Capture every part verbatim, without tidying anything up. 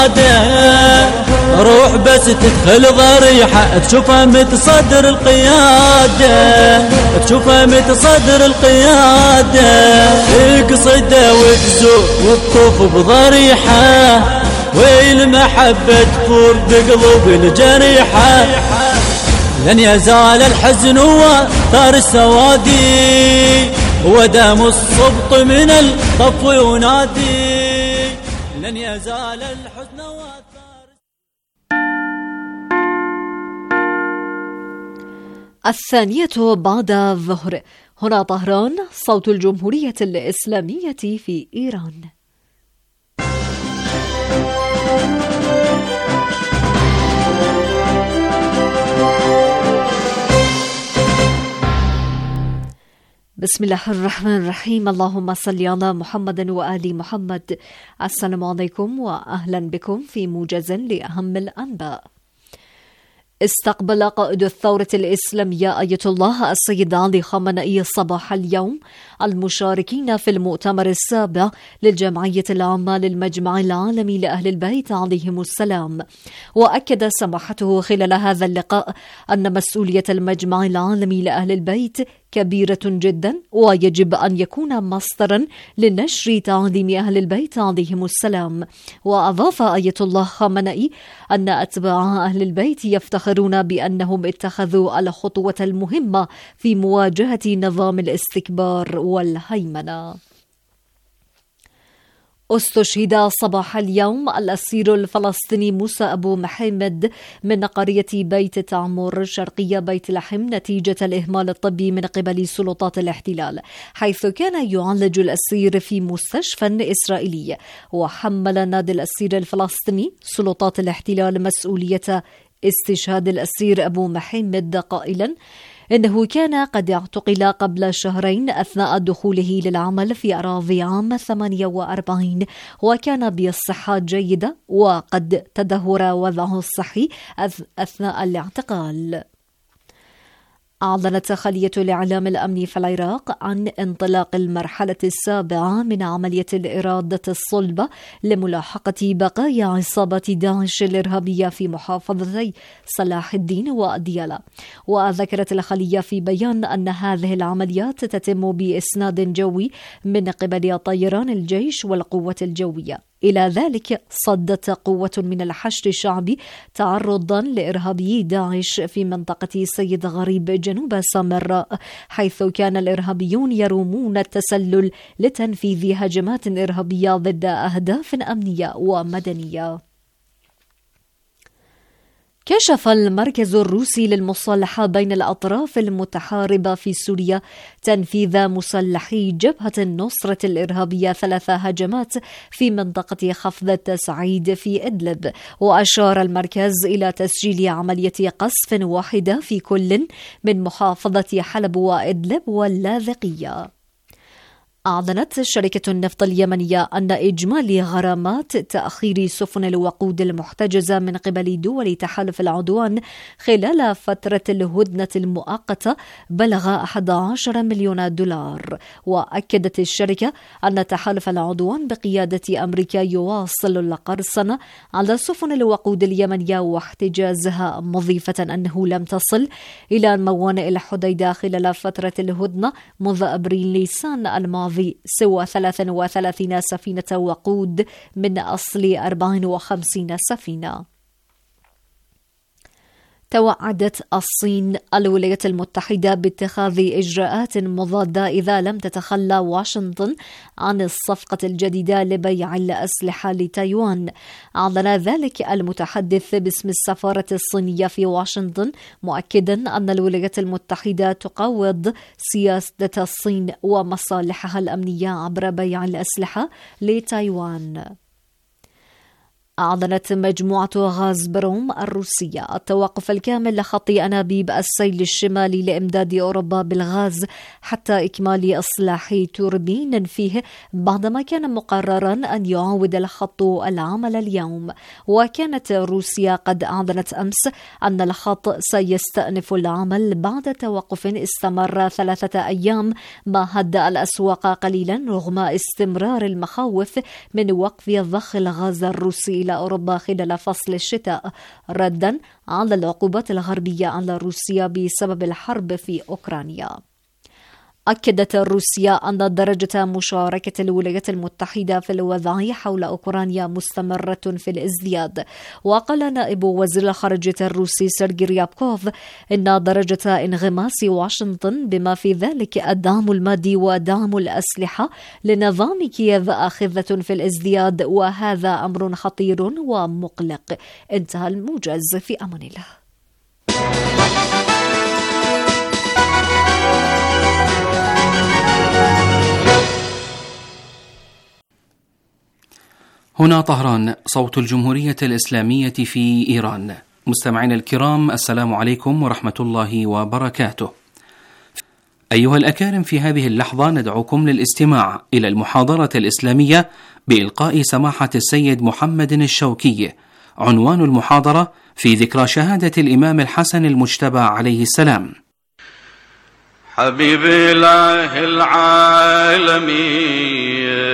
روح بس تدخل ضريحة تشوفها متصدر القيادة، تشوفها متصدر القيادة، تقصده وتزور وتطوف بضريحة، والمحبة تفور بقلوب الجريحة، لن يزال الحزن وثار السوادي، ودام الصبط من الطف ينادي، لن يزال الحزن وثار. الثانية بعد الظهر. هنا طهران، صوت الجمهورية الإسلامية في إيران. بسم الله الرحمن الرحيم. اللهم صل على محمد وآل محمد. السلام عليكم وأهلا بكم في موجز لأهم الأنباء. استقبل قائد الثورة الإسلامية آية الله السيد علي خامنئي صباح اليوم المشاركين في المؤتمر السابع للجمعية العامة للمجمع العالمي لأهل البيت عليهم السلام. وأكد سماحته خلال هذا اللقاء أن مسؤولية المجمع العالمي لأهل البيت كبيرة جدا، ويجب أن يكون مصدرا لنشر تعليم أهل البيت عليهم السلام. وأضاف آية الله خامنئي أن أتباع أهل البيت يفتخرون بأنهم اتخذوا الخطوة المهمة في مواجهة نظام الاستكبار والهيمنة. استشهد صباح اليوم الأسير الفلسطيني موسى أبو محمد من قرية بيت تعمر شرقية بيت لحم نتيجة الإهمال الطبي من قبل سلطات الاحتلال، حيث كان يعالج الأسير في مستشفى إسرائيلي. وحمل نادي الأسير الفلسطيني سلطات الاحتلال مسؤولية استشهاد الأسير أبو محمد قائلا إنه كان قد اعتقل قبل شهرين أثناء دخوله للعمل في أراضي عام ثمانية وأربعين، وكان بالصحة جيدة وقد تدهور وضعه الصحي أثناء الاعتقال. أعلنت خلية الإعلام الأمني في العراق عن انطلاق المرحلة السابعة من عملية الإرادة الصلبة لملاحقة بقايا عصابة داعش الإرهابية في محافظتي صلاح الدين وأديالى. وذكرت الخلية في بيان أن هذه العمليات تتم بإسناد جوي من قبل طيران الجيش والقوة الجوية. إلى ذلك صدت قوة من الحشد الشعبي تعرضا لإرهابي داعش في منطقة سيد غريب جنوب سامراء، حيث كان الإرهابيون يرومون التسلل لتنفيذ هجمات إرهابية ضد أهداف أمنية ومدنية. كشف المركز الروسي للمصالحة بين الأطراف المتحاربة في سوريا تنفيذ مسلحي جبهة النصرة الإرهابية ثلاث هجمات في منطقة خفضة سعيد في إدلب. وأشار المركز إلى تسجيل عملية قصف واحدة في كل من محافظة حلب وإدلب واللاذقية. أعلنت شركة النفط اليمنية أن إجمالي غرامات تأخير سفن الوقود المحتجزة من قبل دول تحالف العدوان خلال فترة الهدنة المؤقتة بلغ أحد عشر مليون دولار. وأكدت الشركة أن تحالف العدوان بقيادة أمريكا يواصل القرصنة على سفن الوقود اليمنية واحتجازها، مضيفة أنه لم تصل إلى موانئ الحديدة خلال فترة الهدنة منذ أبريل نيسان الماضي سوى ثلاث وثلاثين سفينة وقود من أصل أربع وخمسين سفينة. توعدت الصين الولايات المتحدة باتخاذ إجراءات مضادة إذا لم تتخلى واشنطن عن الصفقة الجديدة لبيع الأسلحة لتايوان. أعلن ذلك المتحدث باسم السفارة الصينية في واشنطن، مؤكدا أن الولايات المتحدة تقوض سياسة الصين ومصالحها الأمنية عبر بيع الأسلحة لتايوان. أعلنت مجموعة غازبروم الروسية التوقف الكامل لخط أنابيب السيل الشمالي لإمداد أوروبا بالغاز حتى إكمال إصلاح توربين فيه، بعدما كان مقررا أن يعاود الخط العمل اليوم. وكانت روسيا قد أعلنت أمس أن الخط سيستأنف العمل بعد توقف استمر ثلاثة أيام، ما هدأ الأسواق قليلا رغم استمرار المخاوف من وقف ضخ الغاز الروسي إلى أوروبا خلال فصل الشتاء ردا على العقوبات الغربية على روسيا بسبب الحرب في أوكرانيا. أكدت روسيا أن درجة مشاركة الولايات المتحدة في الوضع حول أوكرانيا مستمرة في الازدياد. وقال نائب وزير الخارجية الروسي سيرجي ريابكوف إن درجة انغماس واشنطن بما في ذلك الدعم المادي ودعم الأسلحة لنظام كييف آخذة في الازدياد، وهذا أمر خطير ومقلق. انتهى الموجز، في أمان الله. هنا طهران، صوت الجمهورية الإسلامية في إيران. مستمعين الكرام، السلام عليكم ورحمة الله وبركاته. أيها الأكارم، في هذه اللحظة ندعوكم للاستماع إلى المحاضرة الإسلامية بإلقاء سماحة السيد محمد الشوكي. عنوان المحاضرة: في ذكرى شهادة الإمام الحسن المجتبى عليه السلام. حبيب الله العالمين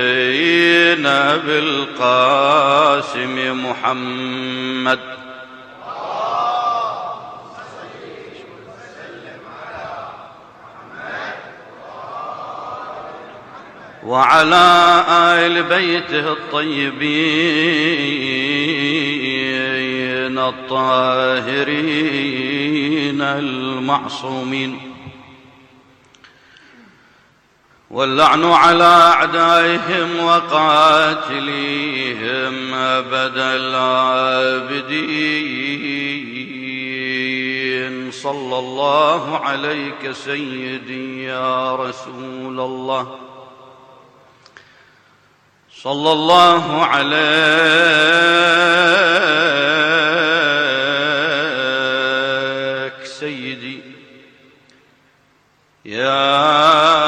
بالقاسم محمد وعلى آل بيته الطيبين الطاهرين المعصومين، واللعن على أعدائهم وقاتليهم أبد العابدين. صلى الله عليك سيدي يا رسول الله، صلى الله عليك سيدي يا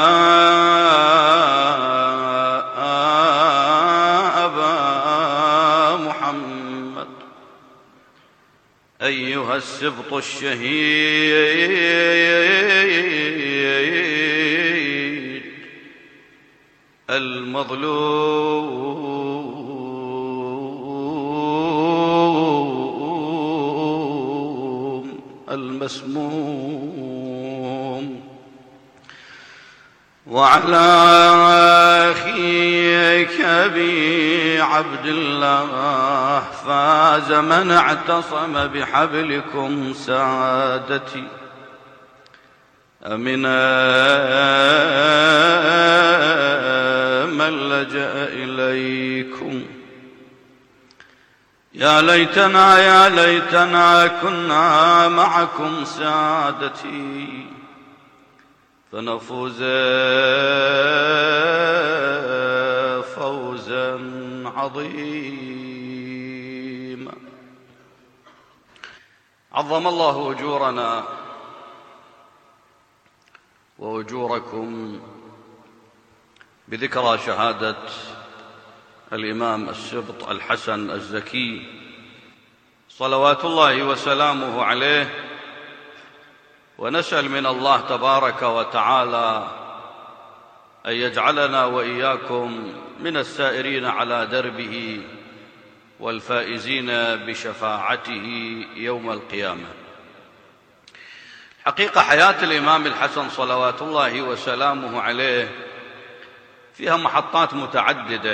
أيها السبط الشهيد المظلوم المسموم، وعلى أخيك أبي عبد الله فاز من اعتصم بحبلكم سعادتي. أمنا من لجأ إليكم. يا ليتنا يا ليتنا كنا معكم سعادتي فنفوز فوزا عظيما. عظم الله أجورنا وأجوركم بذكرى شهادة الإمام السبط الحسن الزكي صلوات الله وسلامه عليه، ونسأل من الله تبارك وتعالى أن يجعلنا وإياكم من السائرين على دربه والفائزين بشفاعته يوم القيامة. حقيقة حياة الإمام الحسن صلوات الله وسلامه عليه فيها محطات متعددة،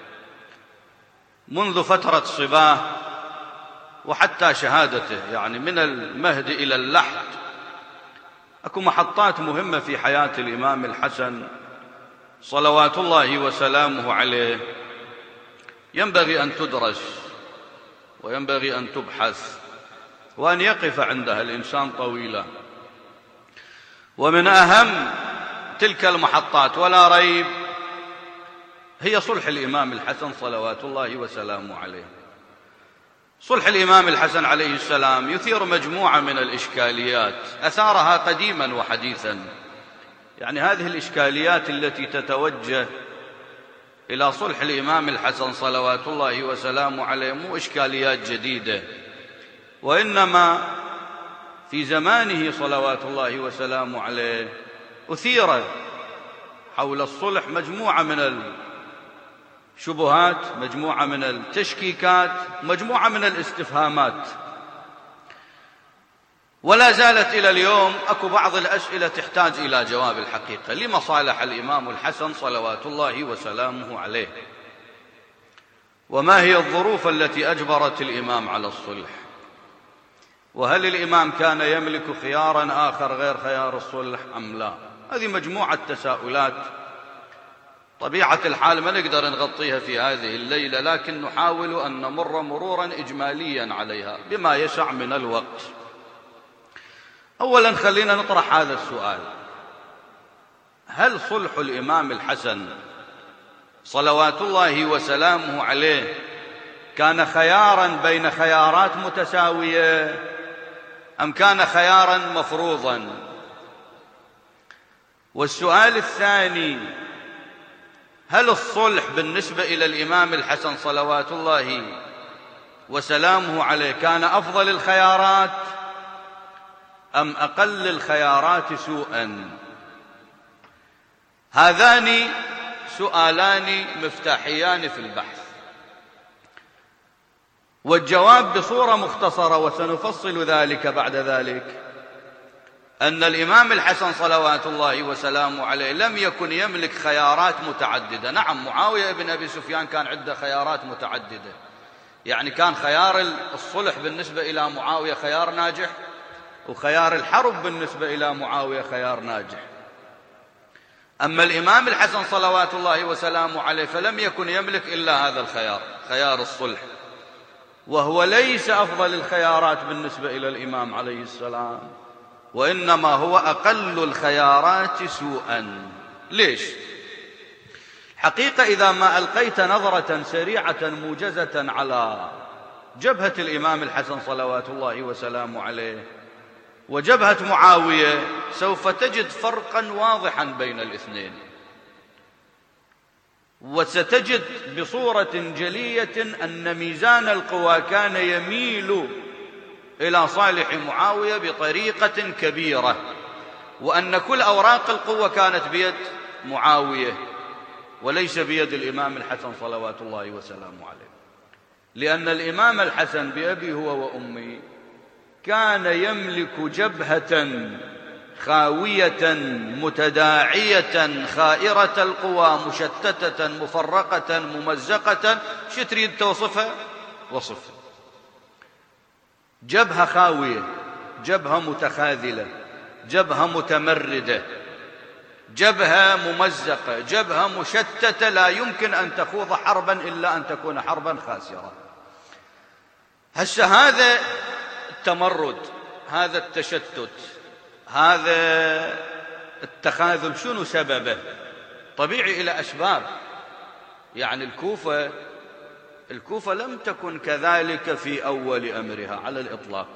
منذ فترة صباه وحتى شهادته، يعني من المهد إلى اللحد أكو محطات مهمة في حياة الإمام الحسن صلوات الله وسلامه عليه، ينبغي أن تدرس وينبغي أن تبحث وأن يقف عندها الإنسان طويلا. ومن أهم تلك المحطات ولا ريب هي صلح الإمام الحسن صلوات الله وسلامه عليه. صلح الإمام الحسن عليه السلام يثير مجموعة من الإشكاليات أثارها قديما وحديثا، يعني هذه الإشكاليات التي تتوجه إلى صلح الإمام الحسن صلوات الله وسلامه عليه مو إشكاليات جديدة، وإنما في زمانه صلوات الله وسلامه عليه أثير حول الصلح مجموعة من شبهات، مجموعة من التشكيكات، مجموعة من الاستفهامات. ولا زالت إلى اليوم أكو بعض الأسئلة تحتاج إلى جواب الحقيقة. لما صالح الإمام الحسن صلوات الله وسلامه عليه؟ وما هي الظروف التي أجبرت الإمام على الصلح؟ وهل الإمام كان يملك خيارا آخر غير خيار الصلح أم لا؟ هذه مجموعة تساؤلات طبيعة الحال ما نقدر نغطيها في هذه الليلة، لكن نحاول أن نمر مرورا إجماليا عليها بما يسع من الوقت. أولا خلينا نطرح هذا السؤال: هل صلح الإمام الحسن صلوات الله وسلامه عليه كان خيارا بين خيارات متساوية أم كان خيارا مفروضا؟ والسؤال الثاني: هل الصلح بالنسبة إلى الإمام الحسن صلوات الله وسلامه عليه كان أفضل الخيارات أم أقل الخيارات سوءا؟ هذان سؤالان مفتاحيان في البحث، والجواب بصورة مختصرة وسنفصل ذلك بعد ذلك أن الإمام الحسن صلوات الله وسلامه عليه لم يكن يملك خيارات متعددة. نعم، معاوية بن أبي سفيان كان عنده خيارات متعددة، يعني كان خيار الصلح بالنسبة إلى معاوية خيار ناجح، وخيار الحرب بالنسبة إلى معاوية خيار ناجح. أما الإمام الحسن صلوات الله وسلامه عليه فلم يكن يملك إلا هذا الخيار، خيار الصلح، وهو ليس أفضل الخيارات بالنسبة إلى الإمام عليه السلام، وإنما هو أقل الخيارات سوءا. ليش؟ حقيقة إذا ما ألقيت نظرة سريعة موجزة على جبهة الإمام الحسن صلوات الله وسلامه عليه وجبهة معاوية سوف تجد فرقا واضحا بين الاثنين، وستجد بصورة جلية أن ميزان القوى كان يميل إلى صالح معاوية بطريقة كبيرة، وأن كل أوراق القوة كانت بيد معاوية وليس بيد الإمام الحسن صلوات الله وسلامه عليه، لأن الإمام الحسن بأبي هو وأمي كان يملك جبهة خاوية متداعية خائرة القوى مشتتة مفرقة ممزقة. شو تريد توصفها؟ وصفها: جبهة خاوية، جبهة متخاذلة، جبهة متمردة، جبهة ممزقة، جبهة مشتتة، لا يمكن أن تخوض حربا إلا أن تكون حربا خاسرة. هسه هذا التمرد، هذا التشتت، هذا التخاذل شنو سببه؟ طبيعي إلى أسباب. يعني الكوفة الكوفة لم تكن كذلك في أول أمرها على الإطلاق،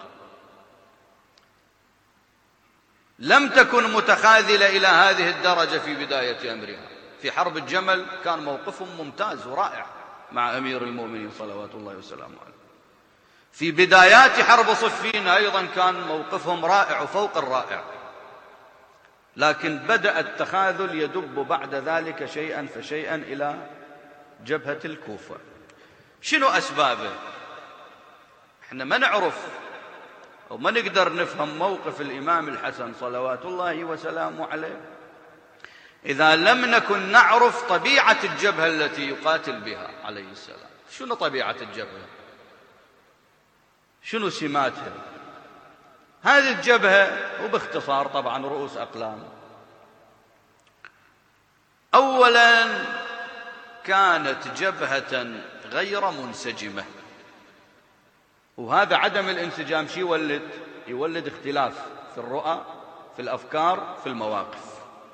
لم تكن متخاذلة إلى هذه الدرجة في بداية أمرها. في حرب الجمل كان موقفهم ممتاز ورائع مع أمير المؤمنين صلوات الله وسلامه عليه. في بدايات حرب صفين أيضا كان موقفهم رائع وفوق الرائع، لكن بدأ التخاذل يدب بعد ذلك شيئا فشيئا إلى جبهة الكوفة. شنو أسبابه؟ احنا ما نعرف وما نقدر نفهم موقف الإمام الحسن صلوات الله وسلامه عليه إذا لم نكن نعرف طبيعة الجبهة التي يقاتل بها عليه السلام. شنو طبيعة الجبهة؟ شنو سماتها؟ هذه الجبهة وباختصار طبعا رؤوس أقلام. أولا كانت جبهة غير منسجمة، وهذا عدم الانسجام شي يولد؟ يولد اختلاف في الرؤى، في الأفكار، في المواقف.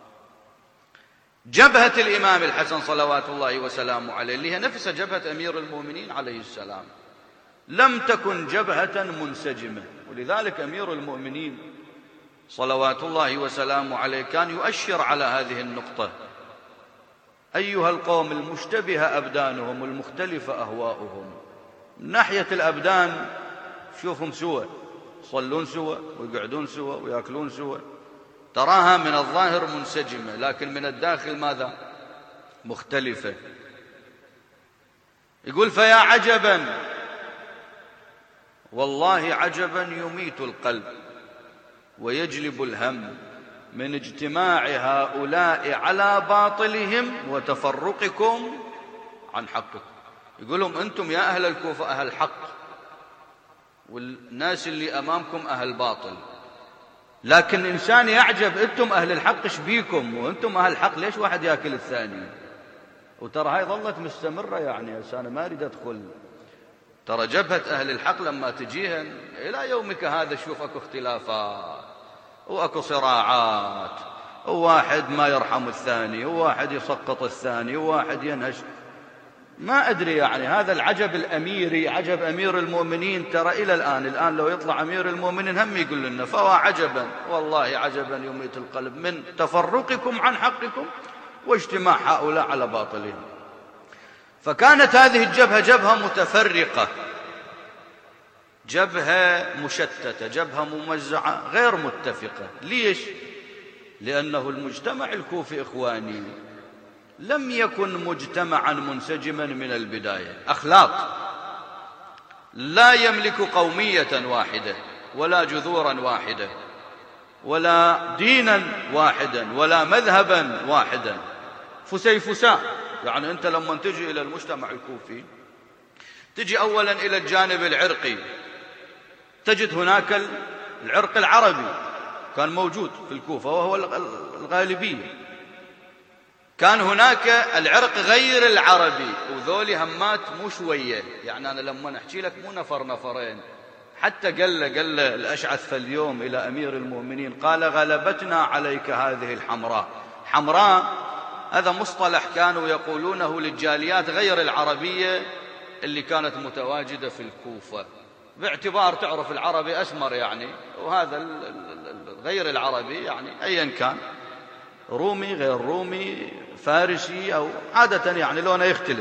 جبهة الإمام الحسن صلوات الله وسلامه عليه اللي هي نفس جبهة أمير المؤمنين عليه السلام لم تكن جبهة منسجمة، ولذلك أمير المؤمنين صلوات الله وسلامه عليه كان يؤشر على هذه النقطة: أيها القوم المشتبه أبدانهم المختلفة أهواؤهم. من ناحية الأبدان شوفهم سوا، يصلون سوا ويقعدون سوا ويأكلون سوا، تراها من الظاهر منسجمة، لكن من الداخل ماذا؟ مختلفة. يقول فيا عجبا، والله عجبا يميت القلب ويجلب الهم من اجتماع هؤلاء على باطلهم وتفرقكم عن حقكم. يقول لهم أنتم يا أهل الكوفة أهل حق، والناس اللي أمامكم أهل باطل، لكن إنسان يعجب أنتم أهل الحق إيش بيكم؟ وأنتم أهل الحق ليش واحد يأكل الثاني؟ وترى هاي ظلت مستمرة، يعني أنا ما أريد أدخل. ترى جبهة أهل الحق لما تجيهن إلى يومك هذا شوف أكو اختلافات وأكو صراعات، وواحد ما يرحم الثاني، وواحد يسقط الثاني، وواحد ينهش. ما أدري يعني هذا العجب الأميري، عجب أمير المؤمنين، ترى إلى الآن الآن لو يطلع أمير المؤمنين هم يقول لنا فوا عجبا، والله عجبا يميت القلب من تفرقكم عن حقكم واجتماع هؤلاء على باطلهم. فكانت هذه الجبهة جبهة متفرقة، جبهة مشتتة، جبهة ممزعة غير متفقة. ليش؟ لأنه المجتمع الكوفي إخواني لم يكن مجتمعا منسجما من البداية، أخلاق، لا يملك قومية واحدة ولا جذورا واحدة ولا دينا واحدا ولا مذهبا واحدا، فسيفساء. يعني أنت لما تجي إلى المجتمع الكوفي تجي أولا إلى الجانب العرقي، تجد هناك العرق العربي كان موجود في الكوفة وهو الغالبية، كان هناك العرق غير العربي، وذولي همات مو شوية. يعني أنا لما نحكي لك مو نفر نفرين، حتى قال قال الأشعث فاليوم إلى أمير المؤمنين قال غلبتنا عليك هذه الحمراء. حمراء هذا مصطلح كانوا يقولونه للجاليات غير العربية اللي كانت متواجدة في الكوفة، باعتبار تعرف العربي أسمر يعني، وهذا غير العربي يعني أيا كان، رومي غير رومي فارسي أو عادة يعني لونه يختلف.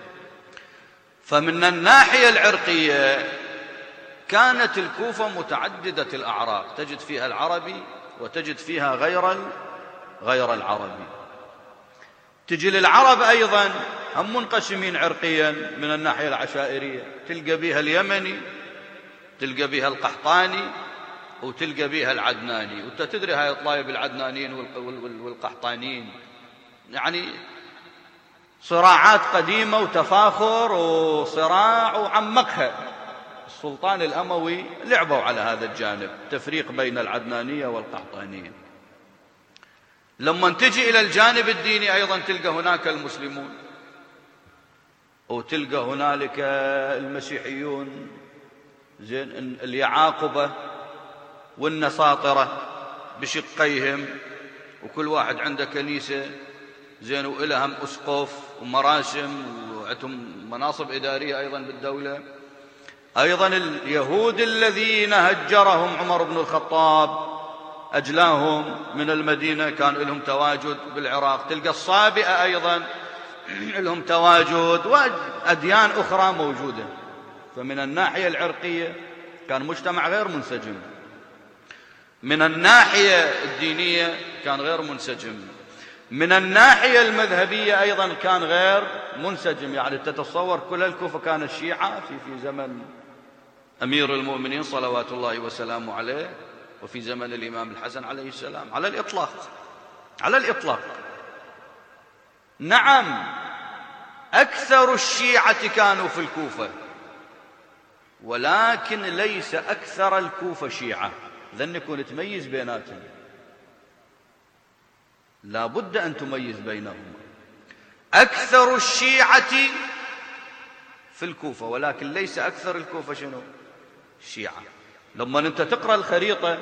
فمن الناحية العرقية كانت الكوفة متعددة الأعراق، تجد فيها العربي وتجد فيها غير غير العربي. تجي للعرب أيضا هم منقسمين عرقيا من الناحية العشائرية، تلقى بها اليمني، تلقى بها القحطاني، وتلقى بها العدناني. وانت تدري هاي الطلايب العدنانيين والقحطانيين يعني صراعات قديمة وتفاخر وصراع، وعمقها السلطان الأموي لعبوا على هذا الجانب، تفريق بين العدنانية والقحطانية. لما تجي إلى الجانب الديني أيضا تلقى هناك المسلمون، وتلقى هنالك المسيحيون، زين، اليعاقبة والنساطرة بشقيهم، وكل واحد عنده كنيسة، زين، وإلهم أسقف ومراسم وعندهم مناصب إدارية أيضا بالدولة. أيضا اليهود الذين هجرهم عمر بن الخطاب أجلاهم من المدينة كان لهم تواجد بالعراق. تلقى الصابئة أيضا لهم تواجد، وأديان أخرى موجودة. فمن الناحية العرقية كان مجتمع غير منسجم، من الناحية الدينية كان غير منسجم، من الناحية المذهبية أيضا كان غير منسجم. يعني تتصور كل الكوفة كان الشيعة في في زمن أمير المؤمنين صلوات الله وسلامه عليه، وفي زمن الإمام الحسن عليه السلام، على الإطلاق على الإطلاق. نعم، أكثر الشيعة كانوا في الكوفة، ولكن ليس أكثر الكوفة شيعة. ذن يكون تميز بيناتهم، لا بد أن تميز بينهم. أكثر الشيعة في الكوفة، ولكن ليس أكثر الكوفة شنو؟ شيعة. لما أنت تقرأ الخريطة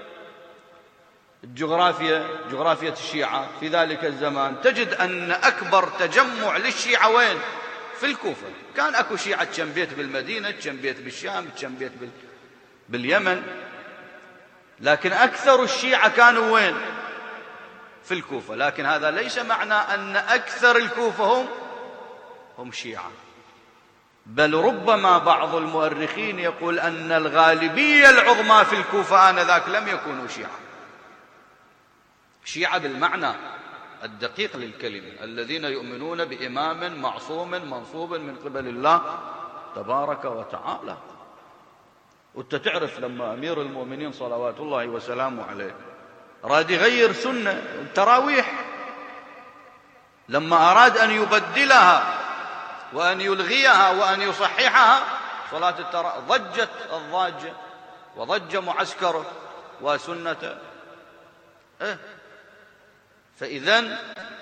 الجغرافيا، جغرافية الشيعة في ذلك الزمان، تجد أن أكبر تجمع للشيعة وين؟ في الكوفة. كان أكو شيعة كم بيت بالمدينة، كم بيت بالشام، كم بيت باليمن، لكن أكثر الشيعة كانوا وين؟ في الكوفة. لكن هذا ليس معنى أن أكثر الكوفة هم هم شيعة، بل ربما بعض المؤرخين يقول أن الغالبية العظمى في الكوفة آنذاك لم يكونوا شيعة. شيعة بالمعنى الدقيق للكلمة، الذين يؤمنون بإمام معصوم منصوب من قبل الله تبارك وتعالى. وانت تعرف لما أمير المؤمنين صلوات الله وسلامه عليه أراد يغير سنة التراويح، لما أراد أن يبدلها وأن يلغيها وأن يصححها صلاة التراويح، ضجت الضاجة وضج معسكره وسنته. إيه؟ فإذن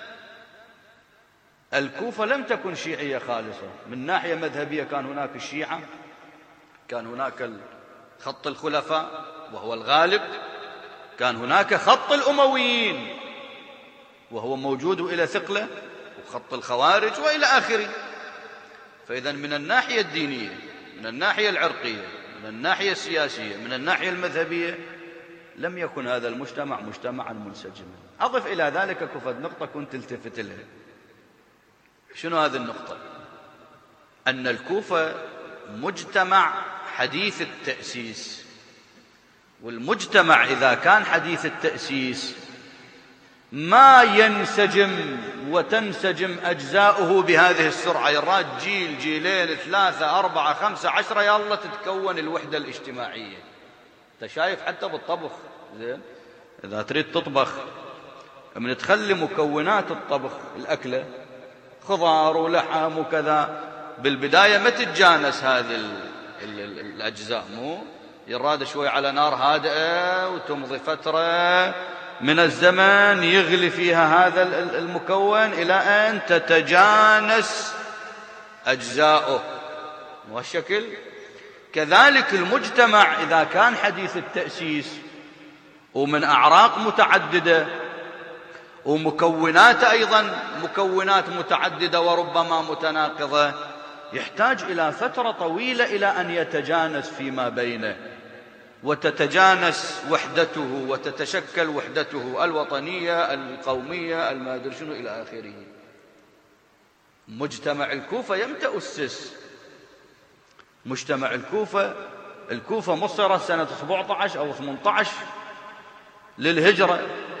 الكوفة لم تكن شيعية خالصة. من ناحية مذهبية كان هناك الشيعة، كان هناك خط الخلفاء وهو الغالب، كان هناك خط الأمويين وهو موجود إلى ثقله، وخط الخوارج وإلى آخره. فإذن من الناحية الدينية، من الناحية العرقية، من الناحية السياسية، من الناحية المذهبية، لم يكن هذا المجتمع مجتمعا منسجما. أضف إلى ذلك كفد نقطة كنت التفت لها. شنو هذه النقطة؟ أن الكوفة مجتمع حديث التأسيس، والمجتمع إذا كان حديث التأسيس ما ينسجم وتنسجم أجزاؤه بهذه السرعة. يراد جيل جيلين ثلاثة أربعة خمسة عشرة يلا تتكون الوحدة الاجتماعية. أنت شايف حتى بالطبخ، زين إذا تريد تطبخ من تخلي مكونات الطبخ الأكلة خضار ولحم وكذا، بالبداية ما تتجانس هذه ال ال ال الأجزاء، مو يراد شوي على نار هادئة وتمضي فترة من الزمن يغلي فيها هذا المكون إلى أن تتجانس أجزاؤه وهالشكل. كذلك المجتمع إذا كان حديث التأسيس ومن أعراق متعددة ومكونات أيضا مكونات متعددة وربما متناقضة، يحتاج إلى فترة طويلة إلى أن يتجانس فيما بينه وتتجانس وحدته وتتشكل وحدته الوطنية القومية المادر شنو إلى آخره. مجتمع الكوفة يم تأسس. مجتمع الكوفة الكوفة مصرت سنة سبعة عشر أو ثمانية عشر للهجرة،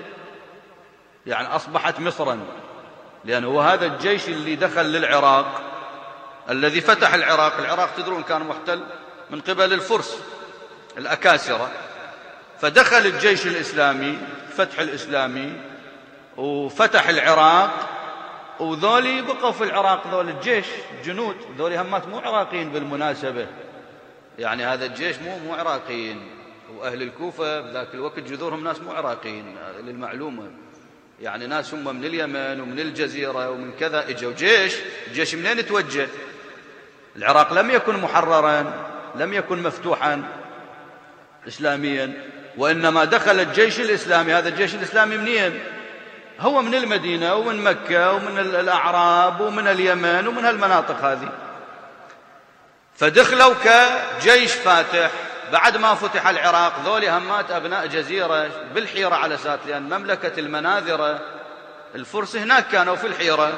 يعني أصبحت مصرا، لأن هو هذا الجيش اللي دخل للعراق الذي فتح العراق. العراق تدرون كان محتل من قبل الفرس الأكاسرة، فدخل الجيش الإسلامي الفتح الإسلامي وفتح العراق، وذولي بقوا في العراق. ذول الجيش جنود، ذولي همات مو عراقيين بالمناسبة، يعني هذا الجيش مو مو عراقيين. وأهل الكوفة بذاك الوقت جذورهم ناس مو عراقيين للمعلومة، يعني ناس هم من اليمن ومن الجزيرة ومن كذا اجوا. جيش الجيش منين توجه؟ العراق لم يكن محررا، لم يكن مفتوحا إسلاميا، وإنما دخل الجيش الإسلامي. هذا الجيش الإسلامي منين؟ هو من المدينة ومن مكة ومن الأعراب ومن اليمن ومن هالمناطق هذه، فدخلوا كجيش فاتح. بعد ما فتح العراق ذولي همات أبناء جزيرة بالحيرة على أساس، لأن مملكة المناذرة الفرس هناك كانوا في الحيرة،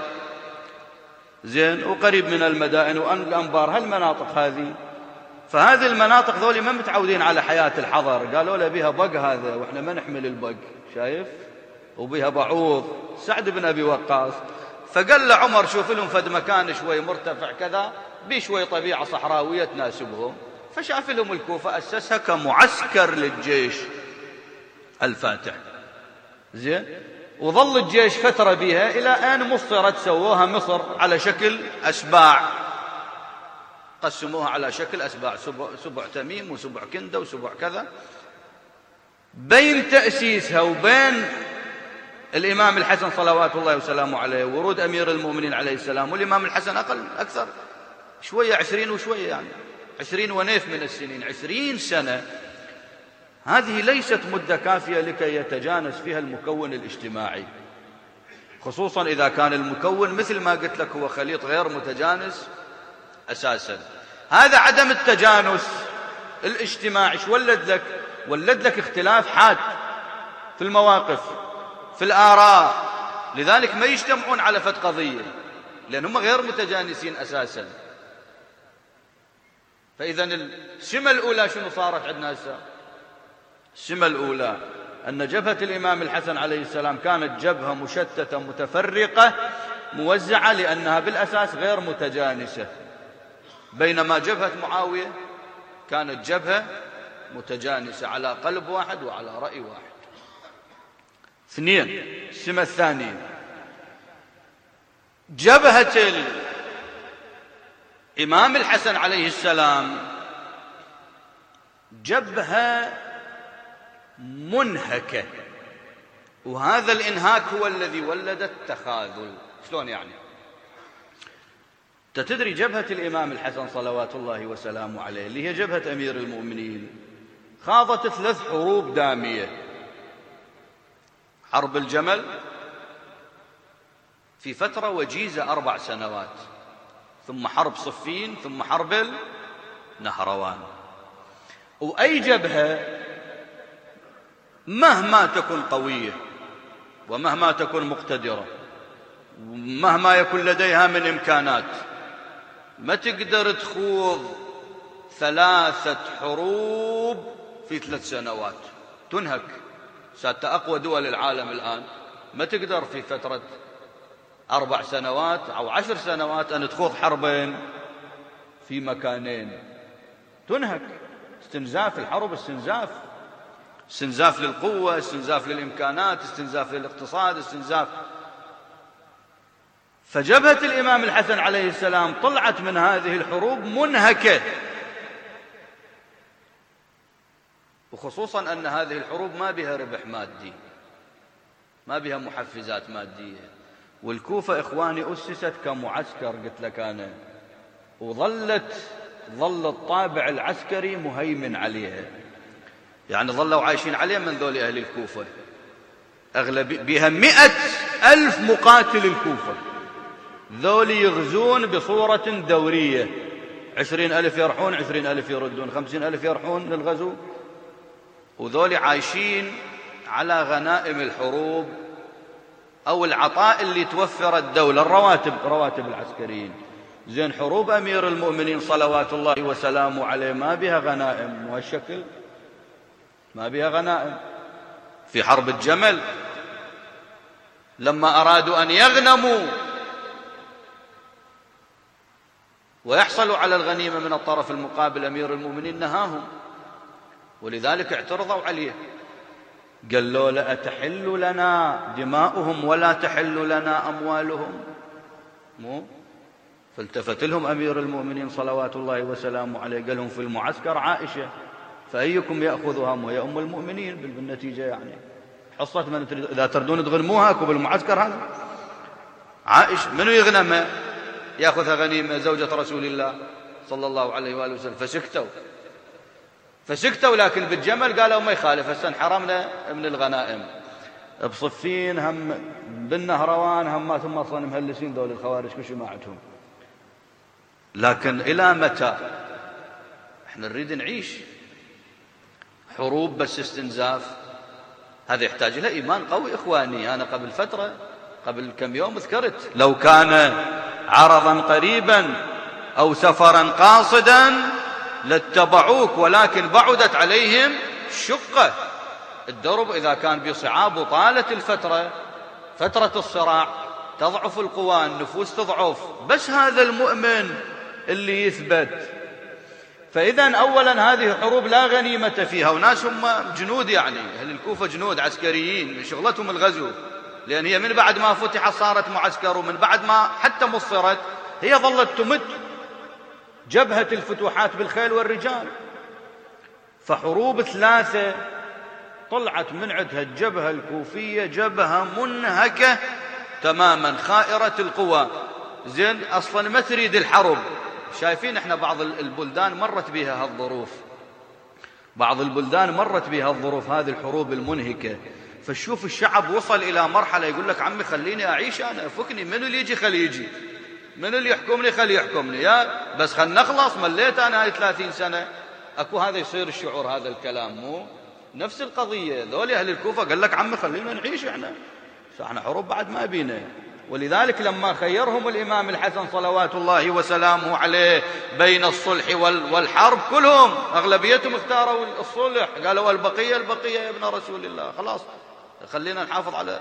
زين، وقريب من المدائن والأنبار هالمناطق هذه. فهذه المناطق ذولي ما متعودين على حياة الحضر، قالوا له بيها بق هذا وإحنا ما نحمل البق، شايف، وبيها بعوض. سعد بن أبي وقاص فقال له عمر شوف لهم فد مكان شوي مرتفع كذا بي شوي طبيعة صحراوية تناسبهم، فشاف لهم الكوفة أسسها كمعسكر للجيش الفاتح، زين. وظل الجيش فترة بها إلى أن مصرت، سووها مصر على شكل أسباع، قسموها على شكل أسباع، سبع, سبع تميم وسبع كندة وسبع كذا. بين تأسيسها وبين الإمام الحسن صلوات الله وسلامه عليه ورود أمير المؤمنين عليه السلام، والإمام الحسن أقل أكثر شوية، عشرين وشوية، يعني عشرين ونيف من السنين، عشرين سنة. هذه ليست مدة كافية لكي يتجانس فيها المكون الاجتماعي، خصوصا إذا كان المكون مثل ما قلت لك هو خليط غير متجانس أساسا. هذا عدم التجانس الاجتماعي شو ولد لك؟ ولد لك اختلاف حاد في المواقف، في الآراء. لذلك ما يجتمعون على فد قضية لأنهم غير متجانسين أساسا. فإذا السمة الأولى شنو صارت عندنا هسه؟ السمة الأولى أن جبهة الإمام الحسن عليه السلام كانت جبهة مشتتة متفرقة موزعة، لأنها بالأساس غير متجانسة، بينما جبهة معاوية كانت جبهة متجانسة على قلب واحد وعلى رأي واحد. اثنين، السمة الثانية، جبهة الإمام الحسن عليه السلام جبهة منهكة، وهذا الإنهاك هو الذي ولد التخاذل. شلون يعني؟ تدري جبهة الإمام الحسن صلوات الله وسلامه عليه اللي هي جبهة أمير المؤمنين خاضت ثلاث حروب دامية: حرب الجمل في فترة وجيزة أربع سنوات، ثم حرب صفين، ثم حرب النهروان. وأي جبهة مهما تكن قوية ومهما تكن مقتدرة ومهما يكن لديها من إمكانات ما تقدر تخوض ثلاثة حروب في ثلاث سنوات، تنهك. ساتة أقوى دول العالم الآن ما تقدر في فترة أربع سنوات أو عشر سنوات أن تخوض حربين في مكانين، تنهك. استنزاف الحرب، استنزاف استنزاف للقوة، استنزاف للإمكانات، استنزاف للاقتصاد، استنزاف. فجبهة الإمام الحسن عليه السلام طلعت من هذه الحروب منهكة، وخصوصا أن هذه الحروب ما بها ربح مادي، ما بها محفزات مادية. والكوفة إخواني أسست كمعسكر، قلت لك أنا، وظلت ظل الطابع العسكري مهيمن عليها، يعني ظلوا عايشين عليه من ذول أهل الكوفة. أغلب بها مئة ألف مقاتل الكوفة، ذول يغزون بصورة دورية، عشرين ألف يرحون، عشرين ألف يردون، خمسين ألف يرحون للغزو، وذول عايشين على غنائم الحروب أو العطاء اللي توفر الدولة، الرواتب، رواتب العسكريين. زين حروب أمير المؤمنين صلوات الله وسلامه عليه ما بها غنائم وهالشكل، ما بها غنائم. في حرب الجمل لما أرادوا أن يغنموا ويحصلوا على الغنيمة من الطرف المقابل، أمير المؤمنين نهاهم، ولذلك اعترضوا عليه، قالوا له أتحل لنا دماؤهم ولا تحل لنا أموالهم؟ مو فالتفت لهم أمير المؤمنين صلوات الله وسلامه عليه قال لهم في المعسكر عائشة، فأيكم يأخذها؟ وهي أم المؤمنين بالنتيجة، يعني حصة من تريد إذا تردون تغنموها أكو بالمعسكر هذا عائشة. منو يغنمها يأخذها غنيمة؟ زوجة رسول الله صلى الله عليه وآله وسلم. فسكتوا فسكتوا لكن بالجمل قالوا ما يخالف، هسه انحرمنا من الغنائم. بصفين هم بالنهروان هم ثم أصلا مهلسين دول الخوارج كل شيء ما عندهم. لكن إلى متى؟ احنا نريد نعيش حروب بس استنزاف، هذا يحتاج له إيمان قوي. إخواني أنا قبل فترة قبل كم يوم ذكرت لو كان عرضا قريبا أو سفرا قاصدا لاتبعوك، ولكن بعدت عليهم الشقة. الدرب إذا كان بصعاب وطالت الفترة، فترة الصراع، تضعف القوى، النفوس تضعف، بس هذا المؤمن اللي يثبت. فإذا أولا هذه حروب لا غنيمة فيها، وناس هم جنود، يعني أهل الكوفة جنود عسكريين من شغلتهم الغزو، لأن هي من بعد ما فتحت صارت معسكر، ومن بعد ما حتى مصرت هي ظلت تمد جبهة الفتوحات بالخيل والرجال. فحروب ثلاثة طلعت من عندها الجبهة الكوفية جبهة منهكة تماما، خائرة القوى. زين أصلا ما تريد الحرب. شايفين احنا بعض البلدان مرت بها هالظروف، بعض البلدان مرت بها الظروف هذه الحروب المنهكة. فشوف الشعب وصل إلى مرحلة يقول لك عمي خليني أعيش أنا، فكني، منو اللي يجي خلي يجي، منو اللي يحكمني خلي يحكمني، يا بس خل نخلص، مليت أنا هاي ثلاثين سنة. أكو هذا يصير الشعور، هذا الكلام مو نفس القضية. ذولي أهل الكوفة قال لك عمي خلينا نعيش احنا، احنا حروب بعد ما بينا، ولذلك لما خيرهم الإمام الحسن صلوات الله وسلامه عليه بين الصلح والحرب كلهم أغلبيتهم اختاروا الصلح، قالوا البقية البقية يا ابن رسول الله، خلاص خلينا نحافظ على.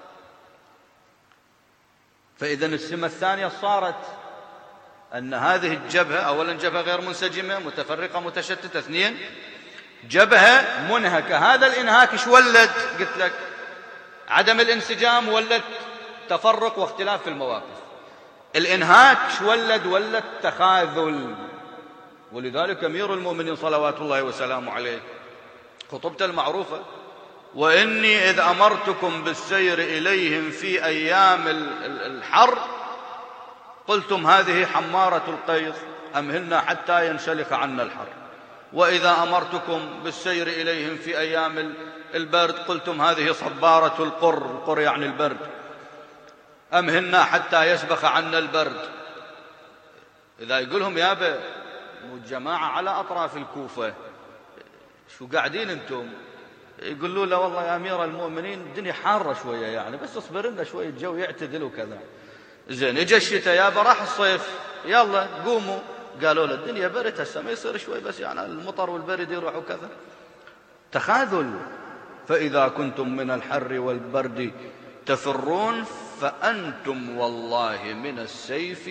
فإذا السمة الثانية صارت أن هذه الجبهة أولا جبهة غير منسجمة متفرقة متشتتة، اثنين جبهة منهكة. هذا الإنهاك ايش ولد؟ قلت لك عدم الانسجام ولد تفرق واختلاف في المواقف. الإنهاك ايش ولد؟ ولد تخاذل. ولذلك أمير المؤمنين صلوات الله وسلامه عليه خطبته المعروفة: وإني إذ أمرتكم بالسير إليهم في أيام الحر قلتم هذه حمارة القيظ أمهلنا حتى ينسلخ عنا الحر، وإذا أمرتكم بالسير إليهم في أيام البرد قلتم هذه صبارة القر، القر يعني البرد، أمهلنا حتى يسبخ عنا البرد. إذا يقولهم يابا الجماعة على أطراف الكوفة شو قاعدين أنتم؟ يقولوا له والله يا أمير المؤمنين الدنيا حارة شوية يعني، بس اصبر لنا شوية الجو يعتدل وكذا. زين اجى الشتاء يابا راح الصيف، يلا قوموا. قالوا له الدنيا برد هسه ما يصير شوي بس يعني المطر والبرد يروح وكذا. تخاذل. فإذا كنتم من الحر والبرد تفرون فأنتم والله من السيف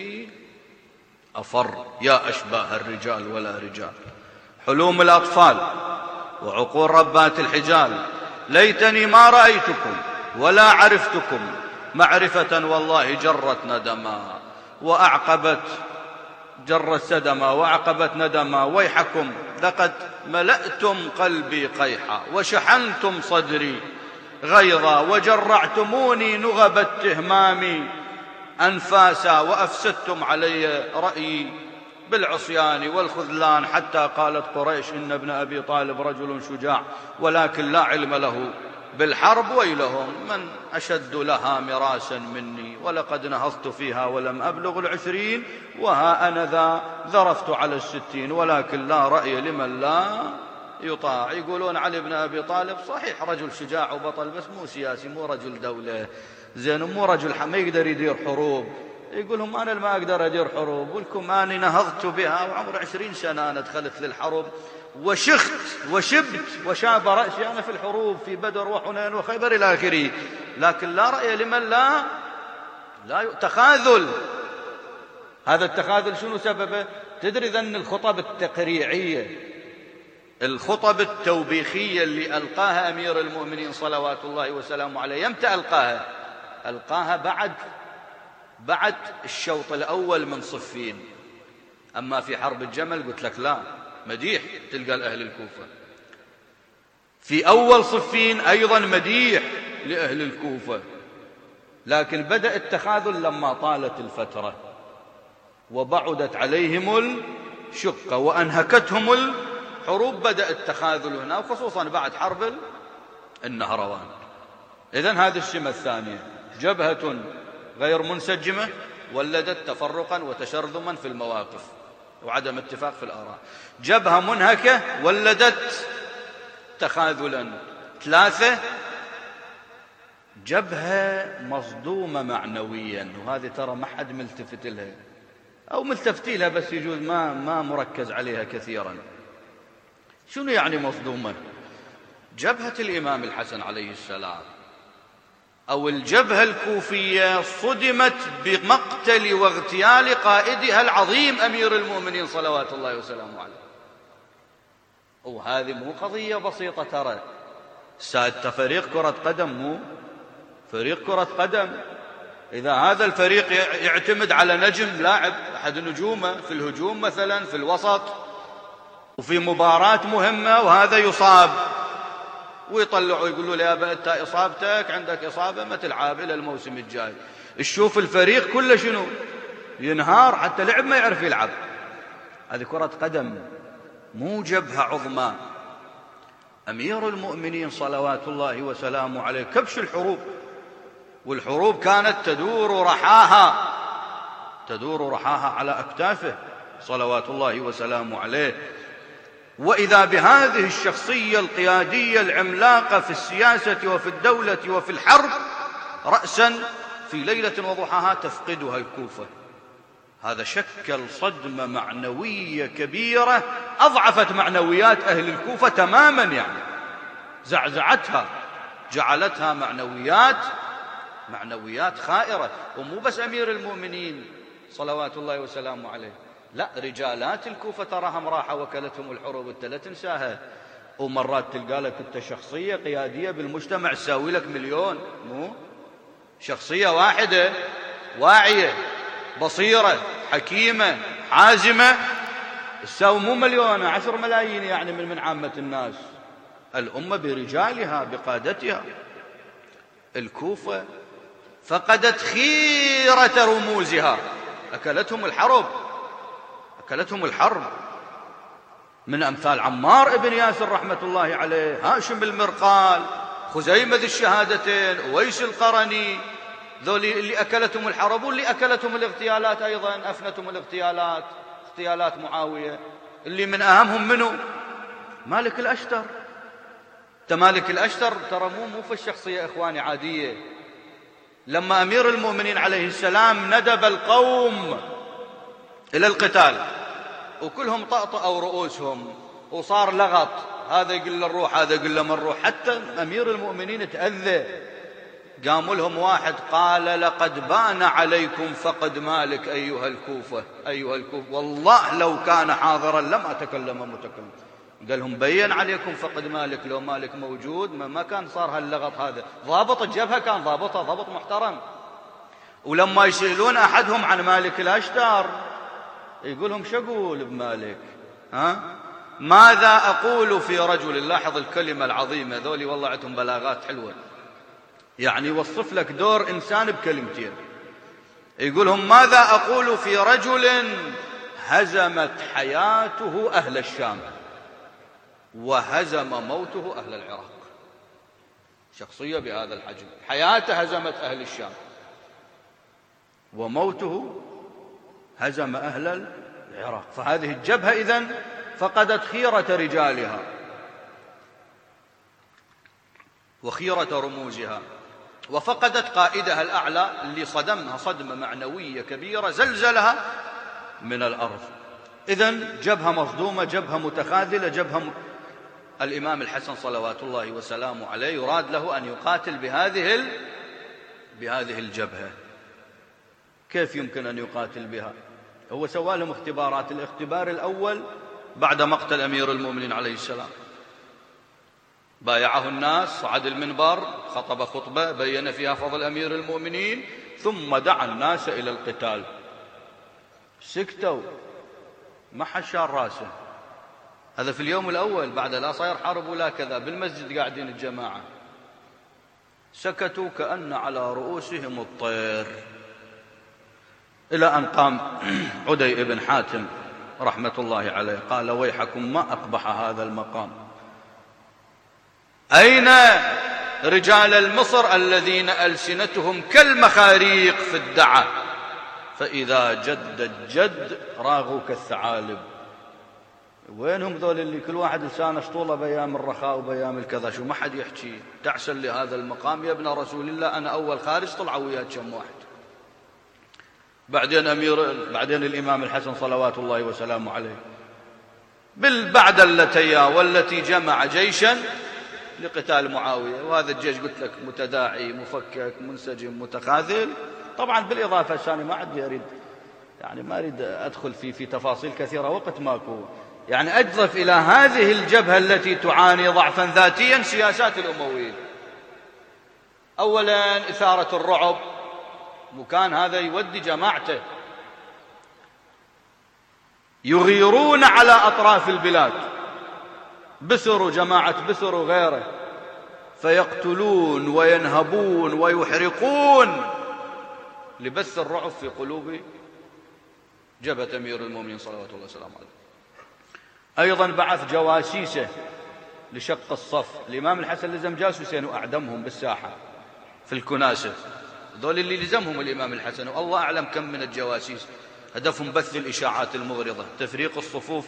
أفر يا أشباه الرجال ولا رجال. حلوم الأطفال وعقول ربات الحجال، ليتني ما رأيتكم ولا عرفتكم معرفة والله جرت ندما وأعقبت جرت سدما وأعقبت ندما. ويحكم لقد ملأتم قلبي قيحا وشحنتم صدري غيظا وجرعتموني نغب التهمام أنفاسا وأفسدتم علي رأيي بالعصيان والخذلان، حتى قالت قريش إن ابن أبي طالب رجل شجاع ولكن لا علم له بالحرب، ويلهم من أشد لها مراسا مني، ولقد نهضت فيها ولم أبلغ العشرين وها أنا ذا ذرفت على الستين ولكن لا رأي لمن لا يطاع. يقولون علي بن أبي طالب صحيح رجل شجاع وبطل بس مو سياسي، مو رجل دولة، زين مو رجل ما يقدر يدير حروب. يقولهم أنا ما أقدر أدير حروب، ولكم أني نهضت بها وعمر عشرين سنة أنا دخلت للحرب وشخت وشبت وشاب رأسي أنا في الحروب في بدر وحنين وخيبر إلى آخره، لكن لا رأي لمن لا لا تخاذل. هذا التخاذل شنو سببه؟ تدري ذن الخطب التقريعية الخطب التوبيخية اللي ألقاها أمير المؤمنين صلوات الله وسلامه عليه، يمتى ألقاها؟ ألقاها بعد بعد الشوط الأول من صفين. أما في حرب الجمل قلت لك لا، مديح تلقى لأهل الكوفة. في أول صفين أيضا مديح لأهل الكوفة، لكن بدأ التخاذل لما طالت الفترة وبعدت عليهم الشقة وأنهكتهم الحروب، بدأ التخاذل هنا، وخصوصا بعد حرب النهروان. إذن هذه السمة الثانية، جبهة غير منسجمة ولدت تفرقا وتشرذما في المواقف وعدم اتفاق في الآراء. جبهة منهكة ولدت تخاذلا. ثلاثة، جبهة مصدومة معنويا، وهذه ترى ما حد ملتفت لها أو ملتفتي لها بس يجوز ما ما مركز عليها كثيرا. شنو يعني مصدومة؟ جبهة الإمام الحسن عليه السلام أو الجبهة الكوفية صدمت بمقتل واغتيال قائدها العظيم أمير المؤمنين صلوات الله وسلامه عليه. وهذه مو قضية بسيطة ترى. سادة فريق كرة قدم، مو فريق كرة قدم، إذا هذا الفريق يعتمد على نجم لاعب أحد نجومه في الهجوم مثلا في الوسط وفي مباراة مهمة وهذا يصاب ويطلعوا يقولوا له يا أبا أنت إصابتك عندك إصابة ما تلعب إلى الموسم الجاي. الشوف الفريق كله شنو ينهار، حتى لعب ما يعرف يلعب. هذه كرة قدم مو جبهة عظمى. أمير المؤمنين صلوات الله وسلامه عليه كبش الحروب، والحروب كانت تدور رحاها تدور رحاها على أكتافه صلوات الله وسلامه عليه. وإذا بهذه الشخصية القيادية العملاقة في السياسة وفي الدولة وفي الحرب رأسا في ليلة وضحاها تفقدها الكوفة. هذا شكل صدمة معنوية كبيرة أضعفت معنويات أهل الكوفة تماما، يعني زعزعتها، جعلتها معنويات معنويات خائرة. ومو بس أمير المؤمنين صلوات الله وسلامه عليه، لا، رجالات الكوفة تراهم راحة وكلتهم الحروب، انت لا تنساها. ومرات تلقى لك انت شخصية قيادية بالمجتمع تساوي لك مليون، مو شخصية واحدة واعية بصيرة حكيمة حازمة تساوي مو مليون، عشر ملايين يعني من من عامة الناس. الأمة برجالها بقادتها. الكوفة فقدت خيرة رموزها، أكلتهم الحرب أكلتهم الحرب من أمثال عمار بن ياسر رحمة الله عليه، هاشم المرقال، خزيمة ذي الشهادتين، أويس القرني، ذولي اللي أكلتهم الحرب واللي أكلتهم الاغتيالات أيضا، أفنتهم الاغتيالات، اغتيالات معاوية، اللي من أهمهم منه مالك الأشتر. مالك الأشتر ترى مو مو في الشخصية إخواني عادية. لما أمير المؤمنين عليه السلام ندب القوم إلى القتال وكلهم طأطأوا رؤوسهم وصار لغط، هذا يقول له نروح هذا يقول له ما نروح، حتى أمير المؤمنين تأذى. قاموا لهم واحد قال لقد بان عليكم فقد مالك أيها الكوفة أيها الكوفة، والله لو كان حاضرا لما تكلم متكلم. قال لهم بين عليكم فقد مالك، لو مالك موجود ما كان صار هاللغط هذا. ضابط الجبهة كان ضابطها ضابط محترم. ولما يسألون أحدهم عن مالك الأشتر يقول لهم شو أقول بمالك؟ ها؟ ماذا أقول في رجل؟ لاحظ الكلمة العظيمة، ذولي والله عندهم بلاغات حلوة، يعني يوصف لك دور إنسان بكلمتين. يقول لهم ماذا أقول في رجل هزمت حياته أهل الشام وهزم موته أهل العراق. شخصية بهذا الحجم، حياته هزمت أهل الشام وموته هزم أهل العراق. فهذه الجبهة إذن فقدت خيرة رجالها وخيرة رموزها، وفقدت قائدها الأعلى اللي صدمها صدمة معنوية كبيرة زلزلها من الأرض. إذن جبهة مصدومة، جبهة متخاذلة، جبهة م... الإمام الحسن صلوات الله وسلامه عليه يراد له أن يقاتل بهذه ال... بهذه الجبهة. كيف يمكن أن يقاتل بها؟ هو سوى لهم اختبارات. الاختبار الأول بعد مقتل أمير المؤمنين عليه السلام، بايعه الناس، صعد المنبر، خطب خطبة بين فيها فضل أمير المؤمنين، ثم دعا الناس إلى القتال. سكتوا، ما حد شار راسه. هذا في اليوم الأول بعد لا صاير حرب ولا كذا، بالمسجد قاعدين الجماعة، سكتوا كأن على رؤوسهم الطير، إلى أن قام عدي بن حاتم رحمة الله عليه قال ويحكم ما أقبح هذا المقام، أين رجال المصر الذين ألسنتهم كالمخاريق في الدعاء، فإذا جد الجد راغوا كالثعالب. وينهم ذول اللي كل واحد لسانه شطولة بأيام الرخاء وبأيام الكذا، شو ما حد يحكي تعسل لهذا المقام يا ابن رسول الله، أنا أول خارج طلعوا وياك كم واحد. بعدين أمير بعدين الإمام الحسن صلوات الله وسلامه عليه بالبعد التي والتي جمع جيشا لقتال معاوية، وهذا الجيش قلت لك متداعي مفكك منسجم متخاذل. طبعا بالإضافة ثاني ما عندي أريد يعني ما أريد أدخل في في تفاصيل كثيرة وقت ماكو، يعني أجرف إلى هذه الجبهة التي تعاني ضعفا ذاتيا سياسات الأمويين. أولا إثارة الرعب، وكان هذا يودي جماعته يغيرون على أطراف البلاد، بسر جماعة بسر وغيره، فيقتلون وينهبون ويحرقون لبث الرعب في قلوب جبهة أمير المؤمنين صلوات الله وسلامه عليه. أيضا بعث جواسيسه لشق الصف. الإمام الحسن لزم جاسوسين وأعدمهم بالساحة في الكناسة، ذول اللي لزمهم الإمام الحسن، والله أعلم كم من الجواسيس هدفهم بث الإشاعات المغرضة، تفريق الصفوف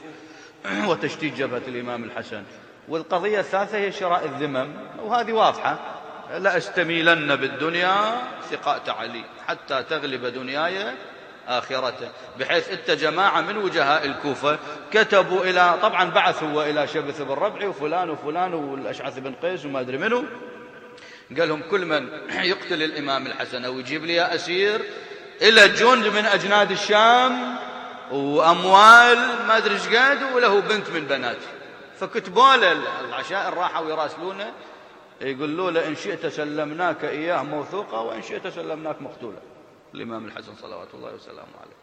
وتشتيت جبهة الإمام الحسن. والقضية الثالثة هي شراء الذمم، وهذه واضحة، لأستميلن بالدنيا ثقات علي حتى تغلب دنياي آخرته. بحيث أنت جماعة من وجهاء الكوفة كتبوا إلى، طبعا بعث هو إلى شبث بن ربعي وفلان وفلان والأشعث بن قيس وما أدري منه، قال لهم كل من يقتل الإمام الحسن أو يجيب لي أسير إلى جند من أجناد الشام وأموال ما أدري ايش قد وله بنت من بناتي. فكتبوا له العشائر راحوا يراسلونه يقولوا له إن شئت سلمناك إياه موثوقة وإن شئت سلمناك مقتولا، الإمام الحسن صلوات الله وسلامه عليه.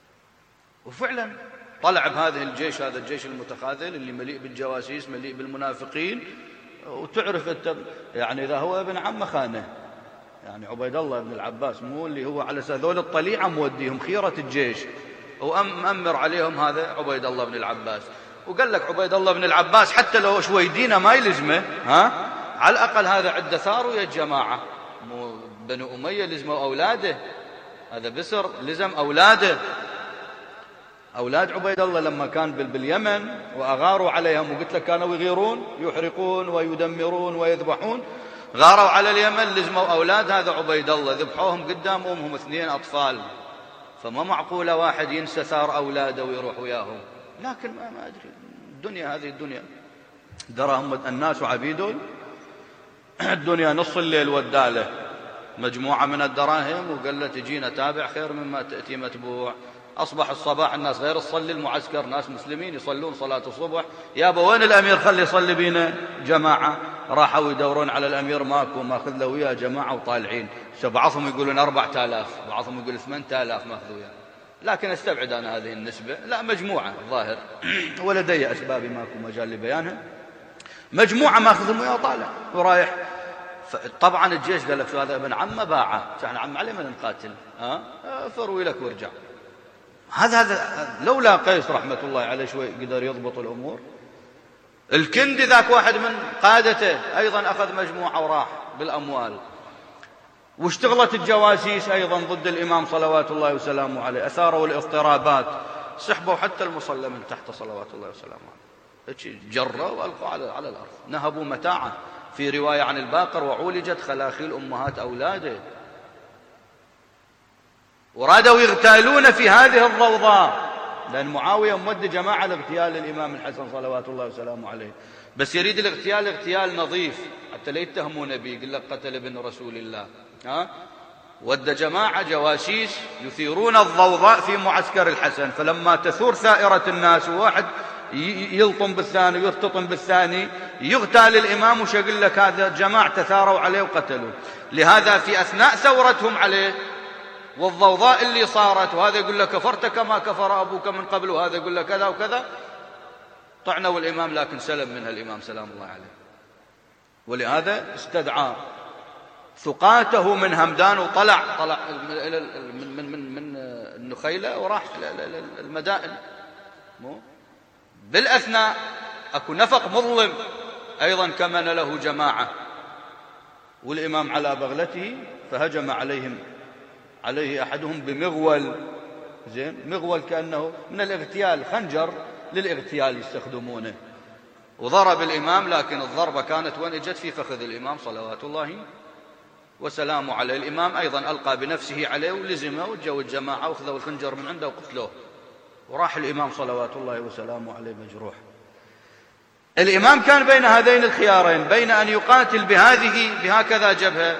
وفعلا طلع بهذه الجيش، هذا الجيش المتخاذل اللي مليء بالجواسيس مليء بالمنافقين. وتعرف أنت يعني إذا هو ابن عم خانه، يعني عبيد الله بن العباس مو اللي هو على هذول الطليعة موديهم خيرة الجيش ومأمر عليهم هذا عبيد الله بن العباس. وقال لك عبيد الله بن العباس حتى لو شوي دينه ما يلزمه، ها على الأقل هذا عده ثار ويا الجماعة، مو بنو أمية لزموا أولاده، هذا بسر لزم أولاده. أولاد عبيد الله لما كان باليمن وأغاروا عليهم، وقلت لك كانوا يغيرون يحرقون ويدمرون ويذبحون، غاروا على اليمن لزموا أولاد هذا عبيد الله، ذبحوهم قدام أمهم اثنين أطفال. فما معقولة واحد ينسى ثار أولاده ويروح وياهم. لكن ما, ما أدري الدنيا هذه الدنيا دراهم الناس وعبيدون. الدنيا نص الليل وداله مجموعة من الدراهم وقال له تجينا تابع خير مما تأتي متبوع. أصبح الصباح الناس غير تصلي المعسكر، ناس مسلمين يصلون صلاة الصبح، يابا وين الأمير خلي يصلي بينا جماعة. راحوا يدورون على الأمير ماكو، ماخذ له وياه جماعة وطالعين. بعضهم يقولون أربعة آلاف، بعضهم يقول ثمانية آلاف ماخذ وياه. لكن استبعد أنا هذه النسبة، لا مجموعة الظاهر ولدي أسبابي ماكو مجال لبيانها، مجموعة ماخذهم وياه طالع ورايح. طبعا الجيش قال لك شو هذا ابن عمه باعه، احنا عم عليه من نقاتل، ها فروي لك وارجع. هذا هذا لولا قيس رحمة الله عليه شوي قدر يضبط الأمور. الكندي ذاك واحد من قادته أيضا أخذ مجموعة وراح بالأموال. واشتغلت الجواسيس أيضا ضد الإمام صلوات الله وسلامه عليه، أثاروا الاضطرابات، سحبوا حتى المصلى من تحت صلوات الله وسلامه عليه، جروا وألقوا على على الأرض، نهبوا متاعه. في رواية عن الباقر وعولجت خلاخيل أمهات أولاده. ورادوا يغتالون في هذه الضوضاء، لأن معاوية مود جماعة لاغتيال الإمام الحسن صلوات الله وسلامه عليه، بس يريد الاغتيال اغتيال نظيف حتى لا يتهمون به، يقول لك قتل ابن رسول الله. ها ود جماعة جواسيس يثيرون الضوضاء في معسكر الحسن، فلما تثور ثائرة الناس وواحد يلطم بالثاني ويرتطم بالثاني يغتال الإمام، وش يقول لك هذا جماعة تثاروا عليه وقتلوا. لهذا في أثناء ثورتهم عليه والضوضاء اللي صارت، وهذا يقول لك كفرت كما كفر أبوك من قبل، وهذا يقول لك كذا وكذا، طعنوا الإمام لكن سلم منها الإمام سلام الله عليه. ولهذا استدعى ثقاته من همدان وطلع طلع من من من, من النخيلة وراح المدائن. بالأثناء أكو نفق مظلم أيضا كمن له جماعة، والإمام على بغلته فهجم عليهم عليه أحدهم بمغول، زين مغول كأنه من الاغتيال، خنجر للاغتيال يستخدمونه، وضرب الإمام، لكن الضربة كانت وين اجت؟ في فخذ الإمام صلوات الله وسلامه عليه. الإمام أيضا ألقى بنفسه عليه ولزمه، وجوا الجماعة وأخذوا الخنجر من عنده وقتلوه، وراح الإمام صلوات الله وسلامه عليه مجروح. الإمام كان بين هذين الخيارين، بين أن يقاتل بهذه بهكذا جبهة،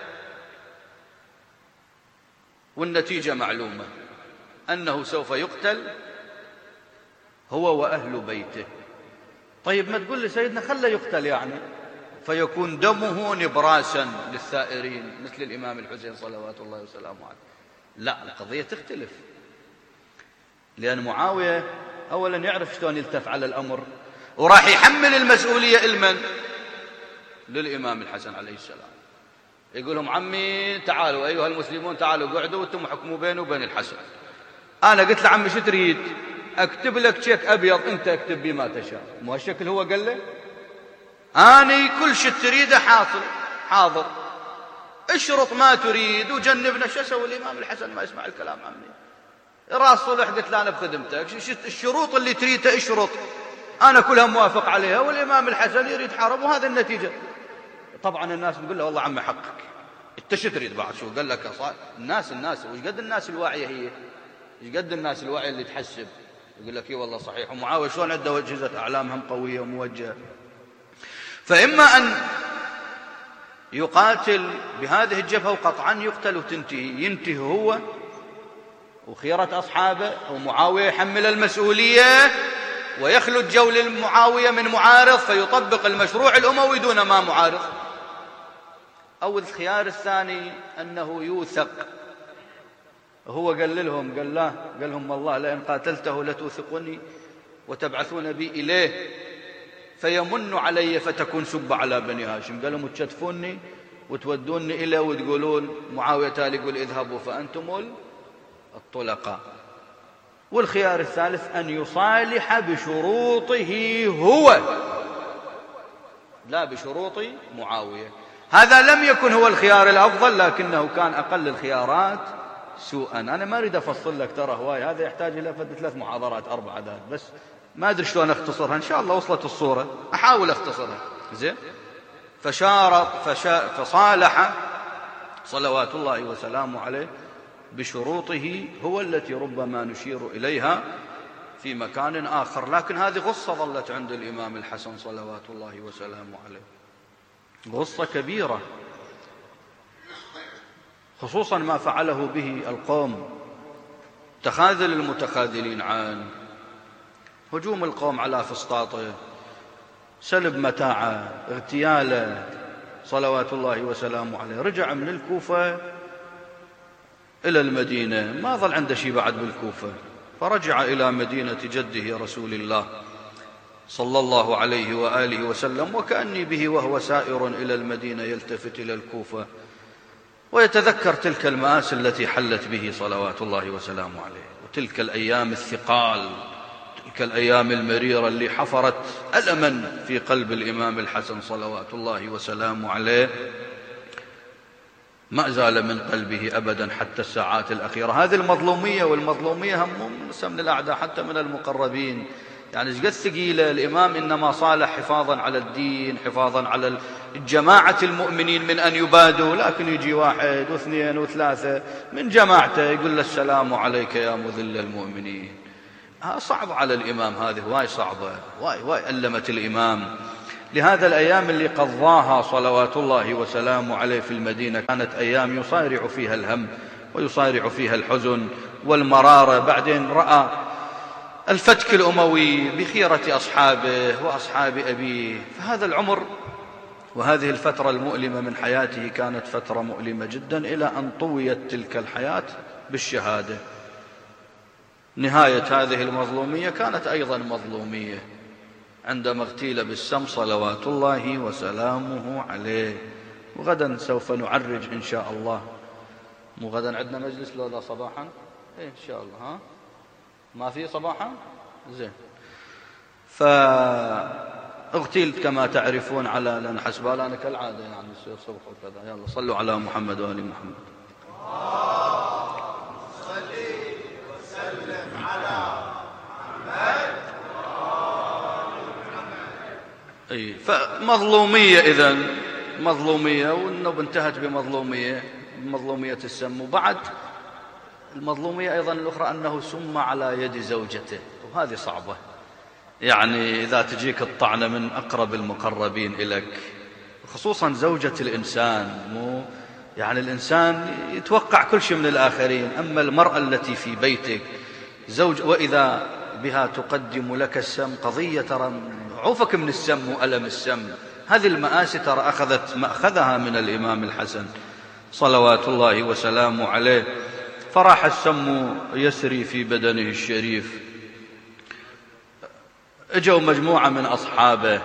والنتيجة معلومة أنه سوف يقتل هو وأهل بيته. طيب ما تقول لي سيدنا خلى يقتل يعني فيكون دمه نبراسا للثائرين مثل الإمام الحسين صلوات الله وسلامه عليه. لا، القضية تختلف، لأن معاوية أولا يعرف شلون يلتف على الأمر، وراح يحمل المسؤولية المن للإمام الحسن عليه السلام. يقول لهم عمي تعالوا أيها المسلمون تعالوا قعدوا وانتم حكموا بيني وبين الحسن. أنا قلت له عمي شو تريد؟ أكتب لك شيك أبيض أنت اكتب بي ما تشاء. مو هالشكل هو قال له؟ أنا كل شيء تريده حاصل حاضر، اشرط ما تريد وجنبنا. شو سوى الإمام الحسن؟ ما يسمع الكلام عمي. راس صلح قلت له أنا بخدمتك، الشروط اللي تريدها اشرط، أنا كلها موافق عليها، والإمام الحسن يريد حرب وهذا النتيجة. طبعا الناس تقول له والله عمي حقك، انت شو تريد بعد؟ شو قال لك الناس الناس وش قد الناس الواعيه هي؟ وش قد الناس الواعيه اللي تحسب؟ يقول لك اي والله صحيح. ومعاويه شلون عنده اجهزه اعلام هم قويه وموجهه. فاما ان يقاتل بهذه الجبهه وقطعا يقتل وتنتهي، ينتهي هو وخيره اصحابه، ومعاويه يحمل المسؤوليه ويخلد جول معاويه من معارض فيطبق المشروع الاموي دون ما معارض. او الخيار الثاني انه يوثق. هو قال لهم قال لا قال لهم والله لئن قاتلته لتوثقني وتبعثون بي اليه فيمن علي فتكون سب على بني هاشم. قال لهم تشتفوني وتودوني اليه وتقولون معاويه تالي يقول اذهبوا فانتم الطلقاء. والخيار الثالث ان يصالح بشروطه هو لا بشروط معاويه. هذا لم يكن هو الخيار الافضل لكنه كان اقل الخيارات سوءا. انا ما اريد افصل لك ترى هواي، هذا يحتاج الى ثلاث محاضرات اربع عدد، بس ما ادري شلون اختصرها. ان شاء الله وصلت الصوره، احاول اختصرها زين. فشارط فشا فصالح صلوات الله وسلامه عليه بشروطه هو التي ربما نشير اليها في مكان اخر، لكن هذه غصه ظلت عند الامام الحسن صلوات الله وسلامه عليه، غصه كبيره، خصوصا ما فعله به القوم، تخاذل المتخاذلين عنه، هجوم القوم على فسطاطه، سلب متاعه، اغتياله صلوات الله وسلامه عليه. رجع من الكوفة إلى المدينة، ما ظل عنده شيء بعد بالكوفة، فرجع إلى مدينة جده رسول الله صلى الله عليه وآله وسلم، وكأني به وهو سائر إلى المدينة يلتفت إلى الكوفة ويتذكر تلك المآسي التي حلت به صلوات الله وسلامه عليه، وتلك الأيام الثقال، تلك الأيام المريرة اللي حفرت ألما في قلب الإمام الحسن صلوات الله وسلامه عليه، ما زال من قلبه أبدا حتى الساعات الأخيرة. هذه المظلومية، والمظلومية هم من الأعداء حتى من المقربين، يعني قد ثقيلة. الإمام إنما صالح حفاظا على الدين، حفاظا على الجماعة المؤمنين من أن يبادوا، لكن يجي واحد واثنين وثلاثة من جماعته يقول له السلام عليك يا مذل المؤمنين. ها صعب على الإمام، هذه واي صعبة، واي واي ألمت الإمام. لهذا الأيام اللي قضاها صلوات الله وسلامه عليه في المدينة كانت أيام يصارع فيها الهم ويصارع فيها الحزن والمرارة. بعدين رأى الفتك الأموي بخيرة أصحابه وأصحاب أبيه، فهذا العمر وهذه الفترة المؤلمة من حياته كانت فترة مؤلمة جدا، إلى أن طويت تلك الحياة بالشهادة. نهاية هذه المظلومية كانت أيضا مظلومية عندما اغتيل بالسم صلوات الله وسلامه عليه. وغدا سوف نعرج إن شاء الله. مو غدا عندنا مجلس لولا صباحا؟ إيه إن شاء الله. ها ما في صباحا؟ زين. فاغتيلت كما تعرفون على لأن حسبال أنا كالعادة يعني يصير صبح وكذا. يلا صلوا على محمد وآل محمد. صلي وسلم على محمد. أي فمظلومية إذن مظلومية، والنوب انتهت بمظلومية بمظلومية السم. وبعد المظلومية أيضا الأخرى أنه سم على يد زوجته، وهذه صعبة. يعني إذا تجيك الطعنة من أقرب المقربين إليك، خصوصا زوجة الإنسان، مو يعني الإنسان يتوقع كل شيء من الآخرين، أما المرأة التي في بيتك زوج وإذا بها تقدم لك السم، قضية ترى عوفك من السم وألم السم. هذه المآسي ترى أخذت مأخذها من الإمام الحسن صلوات الله وسلامه عليه. فراح السم يسري في بدنه الشريف. اجوا مجموعة من أصحابه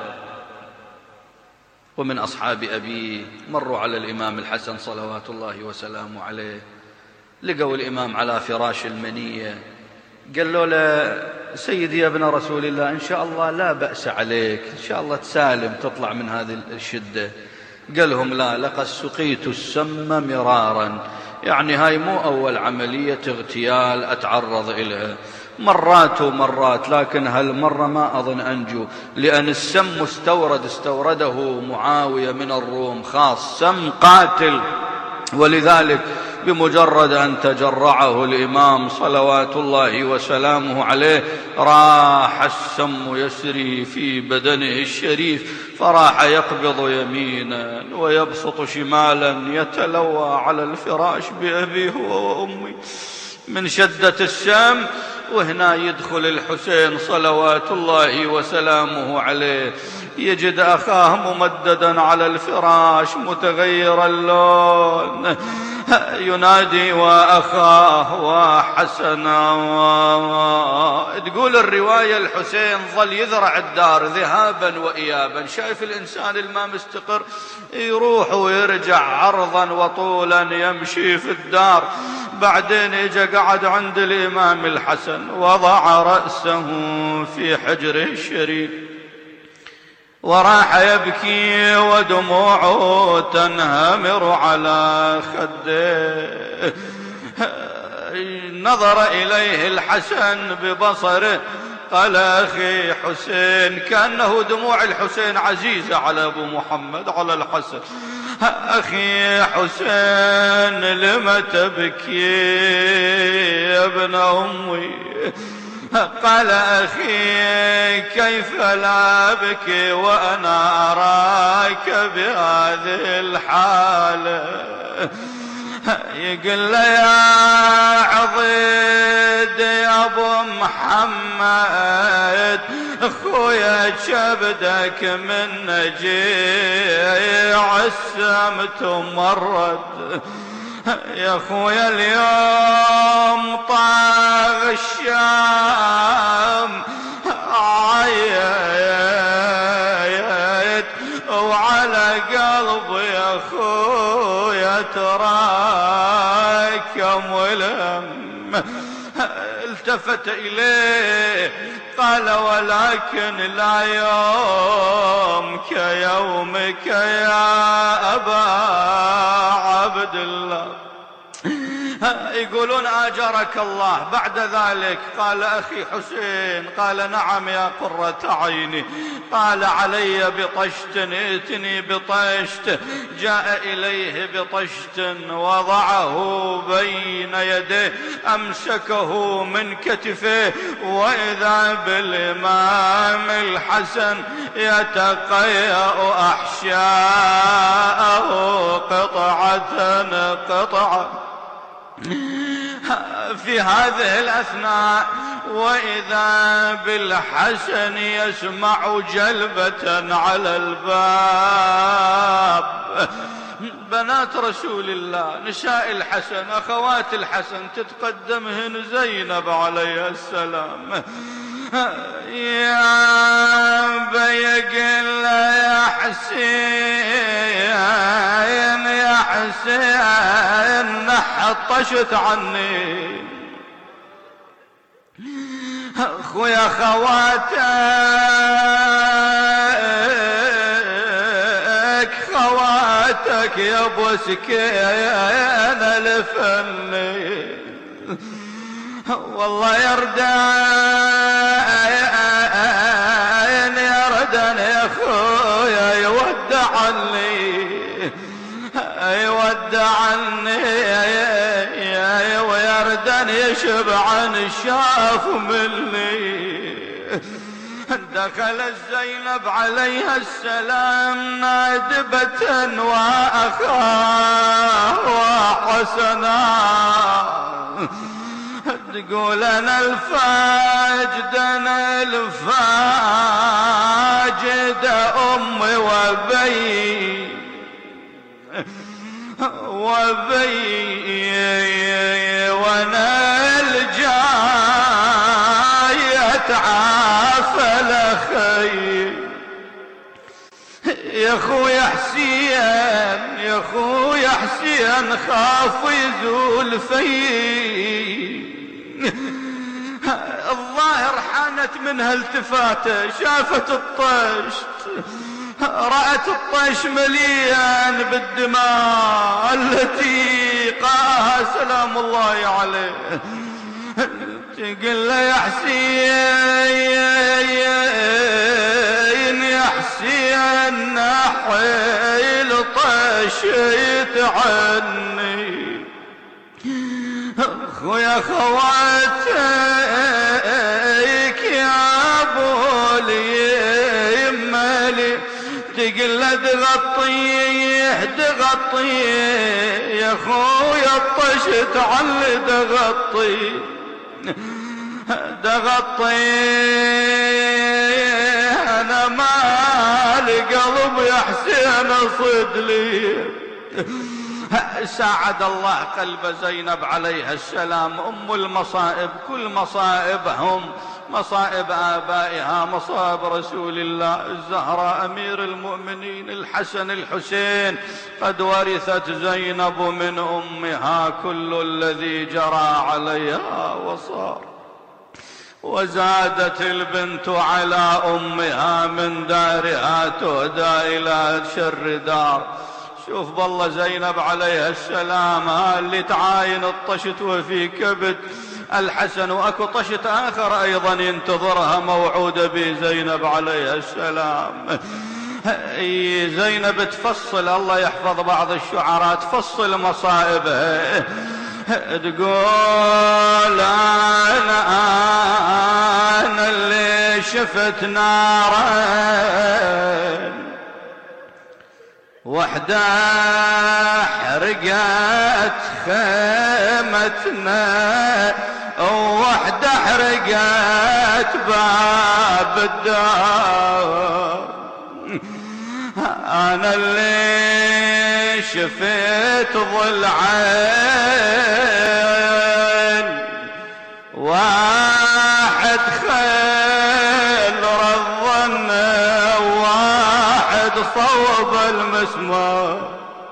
ومن أصحاب أبيه، مروا على الإمام الحسن صلوات الله وسلامه عليه، لقوا الإمام على فراش المنية. قالوا له سيدي يا ابن رسول الله إن شاء الله لا بأس عليك، إن شاء الله تسالم تطلع من هذه الشدة. قال لهم لا، لقد سقيت السم مرارا، يعني هاي مو أول عملية اغتيال أتعرض إليها، مرات ومرات، لكن هالمرة ما أظن أنجو، لأن السم مستورد استورده معاوية من الروم خاص، سم قاتل، ولذلك بمجرد أن تجرعه الإمام صلوات الله وسلامه عليه راح السم يسري في بدنه الشريف، فراح يقبض يمينا ويبسط شمالا يتلوى على الفراش بأبيه وأمي من شدة السم. وهنا يدخل الحسين صلوات الله وسلامه عليه، يجد أخاه ممددا على الفراش متغير اللون، ينادي وأخاه وحسنا. تقول الرواية الحسين ظل يذرع الدار ذهابا وإيابا، شايف الإنسان الما مستقر يروح ويرجع عرضا وطولا يمشي في الدار. بعدين اجى قعد عند الإمام الحسن وضع رأسه في حجره الشريف وراح يبكي ودموعه تنهمر على خده. نظر إليه الحسن ببصره قال أخي حسين، كأنه دموع الحسين عزيزة على أبو محمد على الحسن، أخي حسين لم تبكي يا ابن أمي؟ قال أخي كيف لا أبكي وأنا أراك بهذه الحالة؟ يقول له يا عضيد يا أبو محمد أخويا شبدك من نجيع السم تمرد، يا أخويا اليوم طاغ الشام عيت وعلى قلبي يا أخويا تراكم ولم. التفت إليه قال ولكن لا يوم كيومك يا أبا عبد الله. يقولون آجرك الله. بعد ذلك قال أخي حسين، قال نعم يا قرة عيني. قال علي بطشت، ائتني بطشت. جاء إليه بطشت وضعه بين يديه، أمسكه من كتفه، وإذا بالإمام الحسن يتقيأ أحشاءه قطعة قطعة. في هذه الأثناء وإذا بالحسن يسمع جلبة على الباب. بنات رسول الله نساء الحسن أخوات الحسن تتقدمهن زينب عليه السلام. يا بيقل يا حسين يا حسين حطشت عني اخويا خواتك خواتك يا ابو سكين الفني والله يردان يردان يا اخويا يودعني يودعني ويردان يشبعن الشاف مني. دخلت زينب عليها السلام نادبة وأخاه وحسنا تقول أنا الفاجد أنا الفاجد أمي وبي وبي وانا الجاية عافل أخي. يا خويا حسين يا خويا حسين خاف يزول في. الظاهر حانت منها التفاته، شافت الطشت، رأت الطش مليان بالدماء التي قاها سلام الله عليه. تقل له يا حسين يا حسين نحيل طشيت عني خويا خواتك يا ابو اليمالي تقل له تغطيه تغطيه يا خويا طشت علي تغطيه تغطيه انا مالي قلب يا حسين صد لي. ساعد الله قلب زينب عليها السلام أم المصائب، كل مصائبهم مصائب آبائها مصائب رسول الله الزهراء أمير المؤمنين الحسن الحسين، قد ورثت زينب من أمها كل الذي جرى عليها وصار، وزادت البنت على أمها من دارها تهدى إلى شر دار. شوف بالله زينب عليها السلام اللي تعاين الطشت وفي كبد الحسن، واكو طشت آخر أيضا ينتظرها موعودة بزينب عليها السلام. زينب تفصل، الله يحفظ بعض الشعراء تفصل مصائبها، تقول أنا أنا اللي شفت نارا وحدة حرقت خيمتنا ووحدة حرقت باب الدار، أنا اللي شفت ضلعين واحد خيل رضنا واحد صوب المسمار،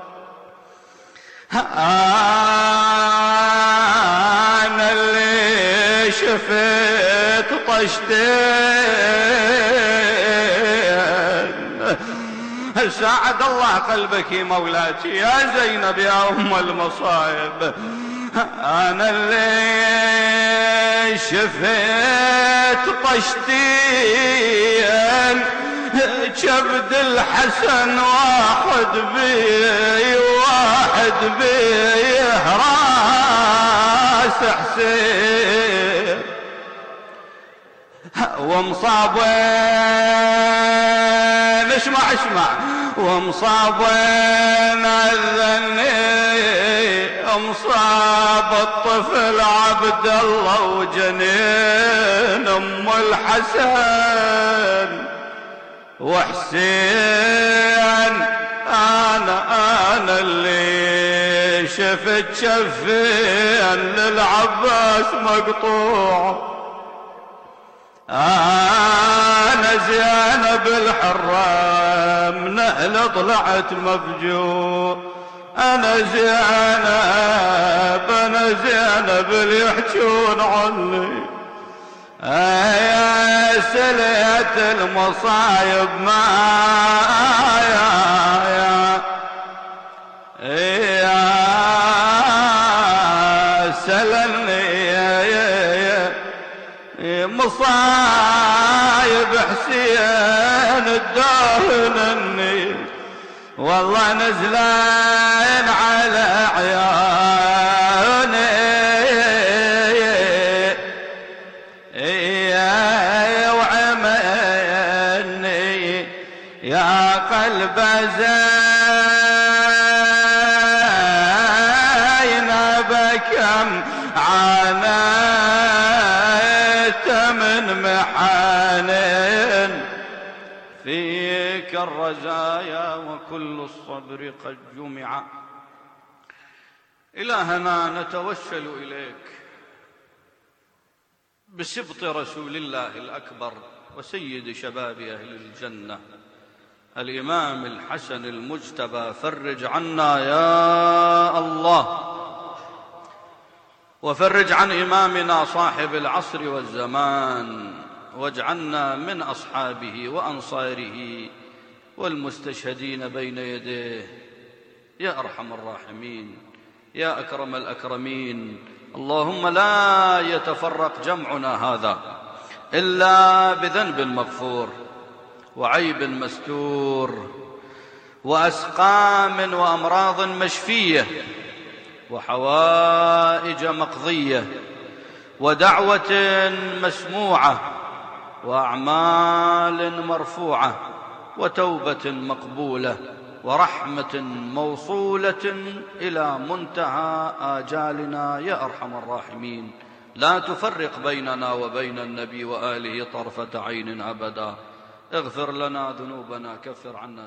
أنا اللي شفت طشتين. ساعد الله قلبك مولاتي يا زينب يا أم المصائب، أنا اللي شفت طشتين كبد الحسن واحد بي واحد بي راس حسين، ومصابين اسمع اسمع ومصابين الذني مصاب الطفل عبد الله وجنين ام الحسن وحسين، انا انا اللي شفت شفين للعباس مقطوع، انا زينب الحرام من اهل طلعت مفجوع، انا زينب انا زينب اللي يحجون عني، يا سليت المصايب معايا يا سلني مصايب حسين الدهنني والله نزلان على عيوني يا وعمني يا قلب زينب كم عانيت من محانين، فيك الرزايا وكل الصبر قد جمع. إلهنا نتوسل إليك بسبط رسول الله الأكبر وسيد شباب أهل الجنة الإمام الحسن المجتبى، فرج عنا يا الله، وفرج عن إمامنا صاحب العصر والزمان، واجعلنا من أصحابه وأنصاره والمستشهدين بين يديه يا أرحم الراحمين يا أكرم الأكرمين اللهم لا يتفرق جمعنا هذا إلا بذنب مغفور وعيب مستور وأسقام وأمراض مشفية وحوائج مقضية ودعوة مسموعة وأعمال مرفوعة وتوبة مقبولة ورحمة موصولة إلى منتهى آجالنا يا أرحم الراحمين. لا تفرق بيننا وبين النبي وآله طرفة عين أبدا. اغفر لنا ذنوبنا، كفر عنا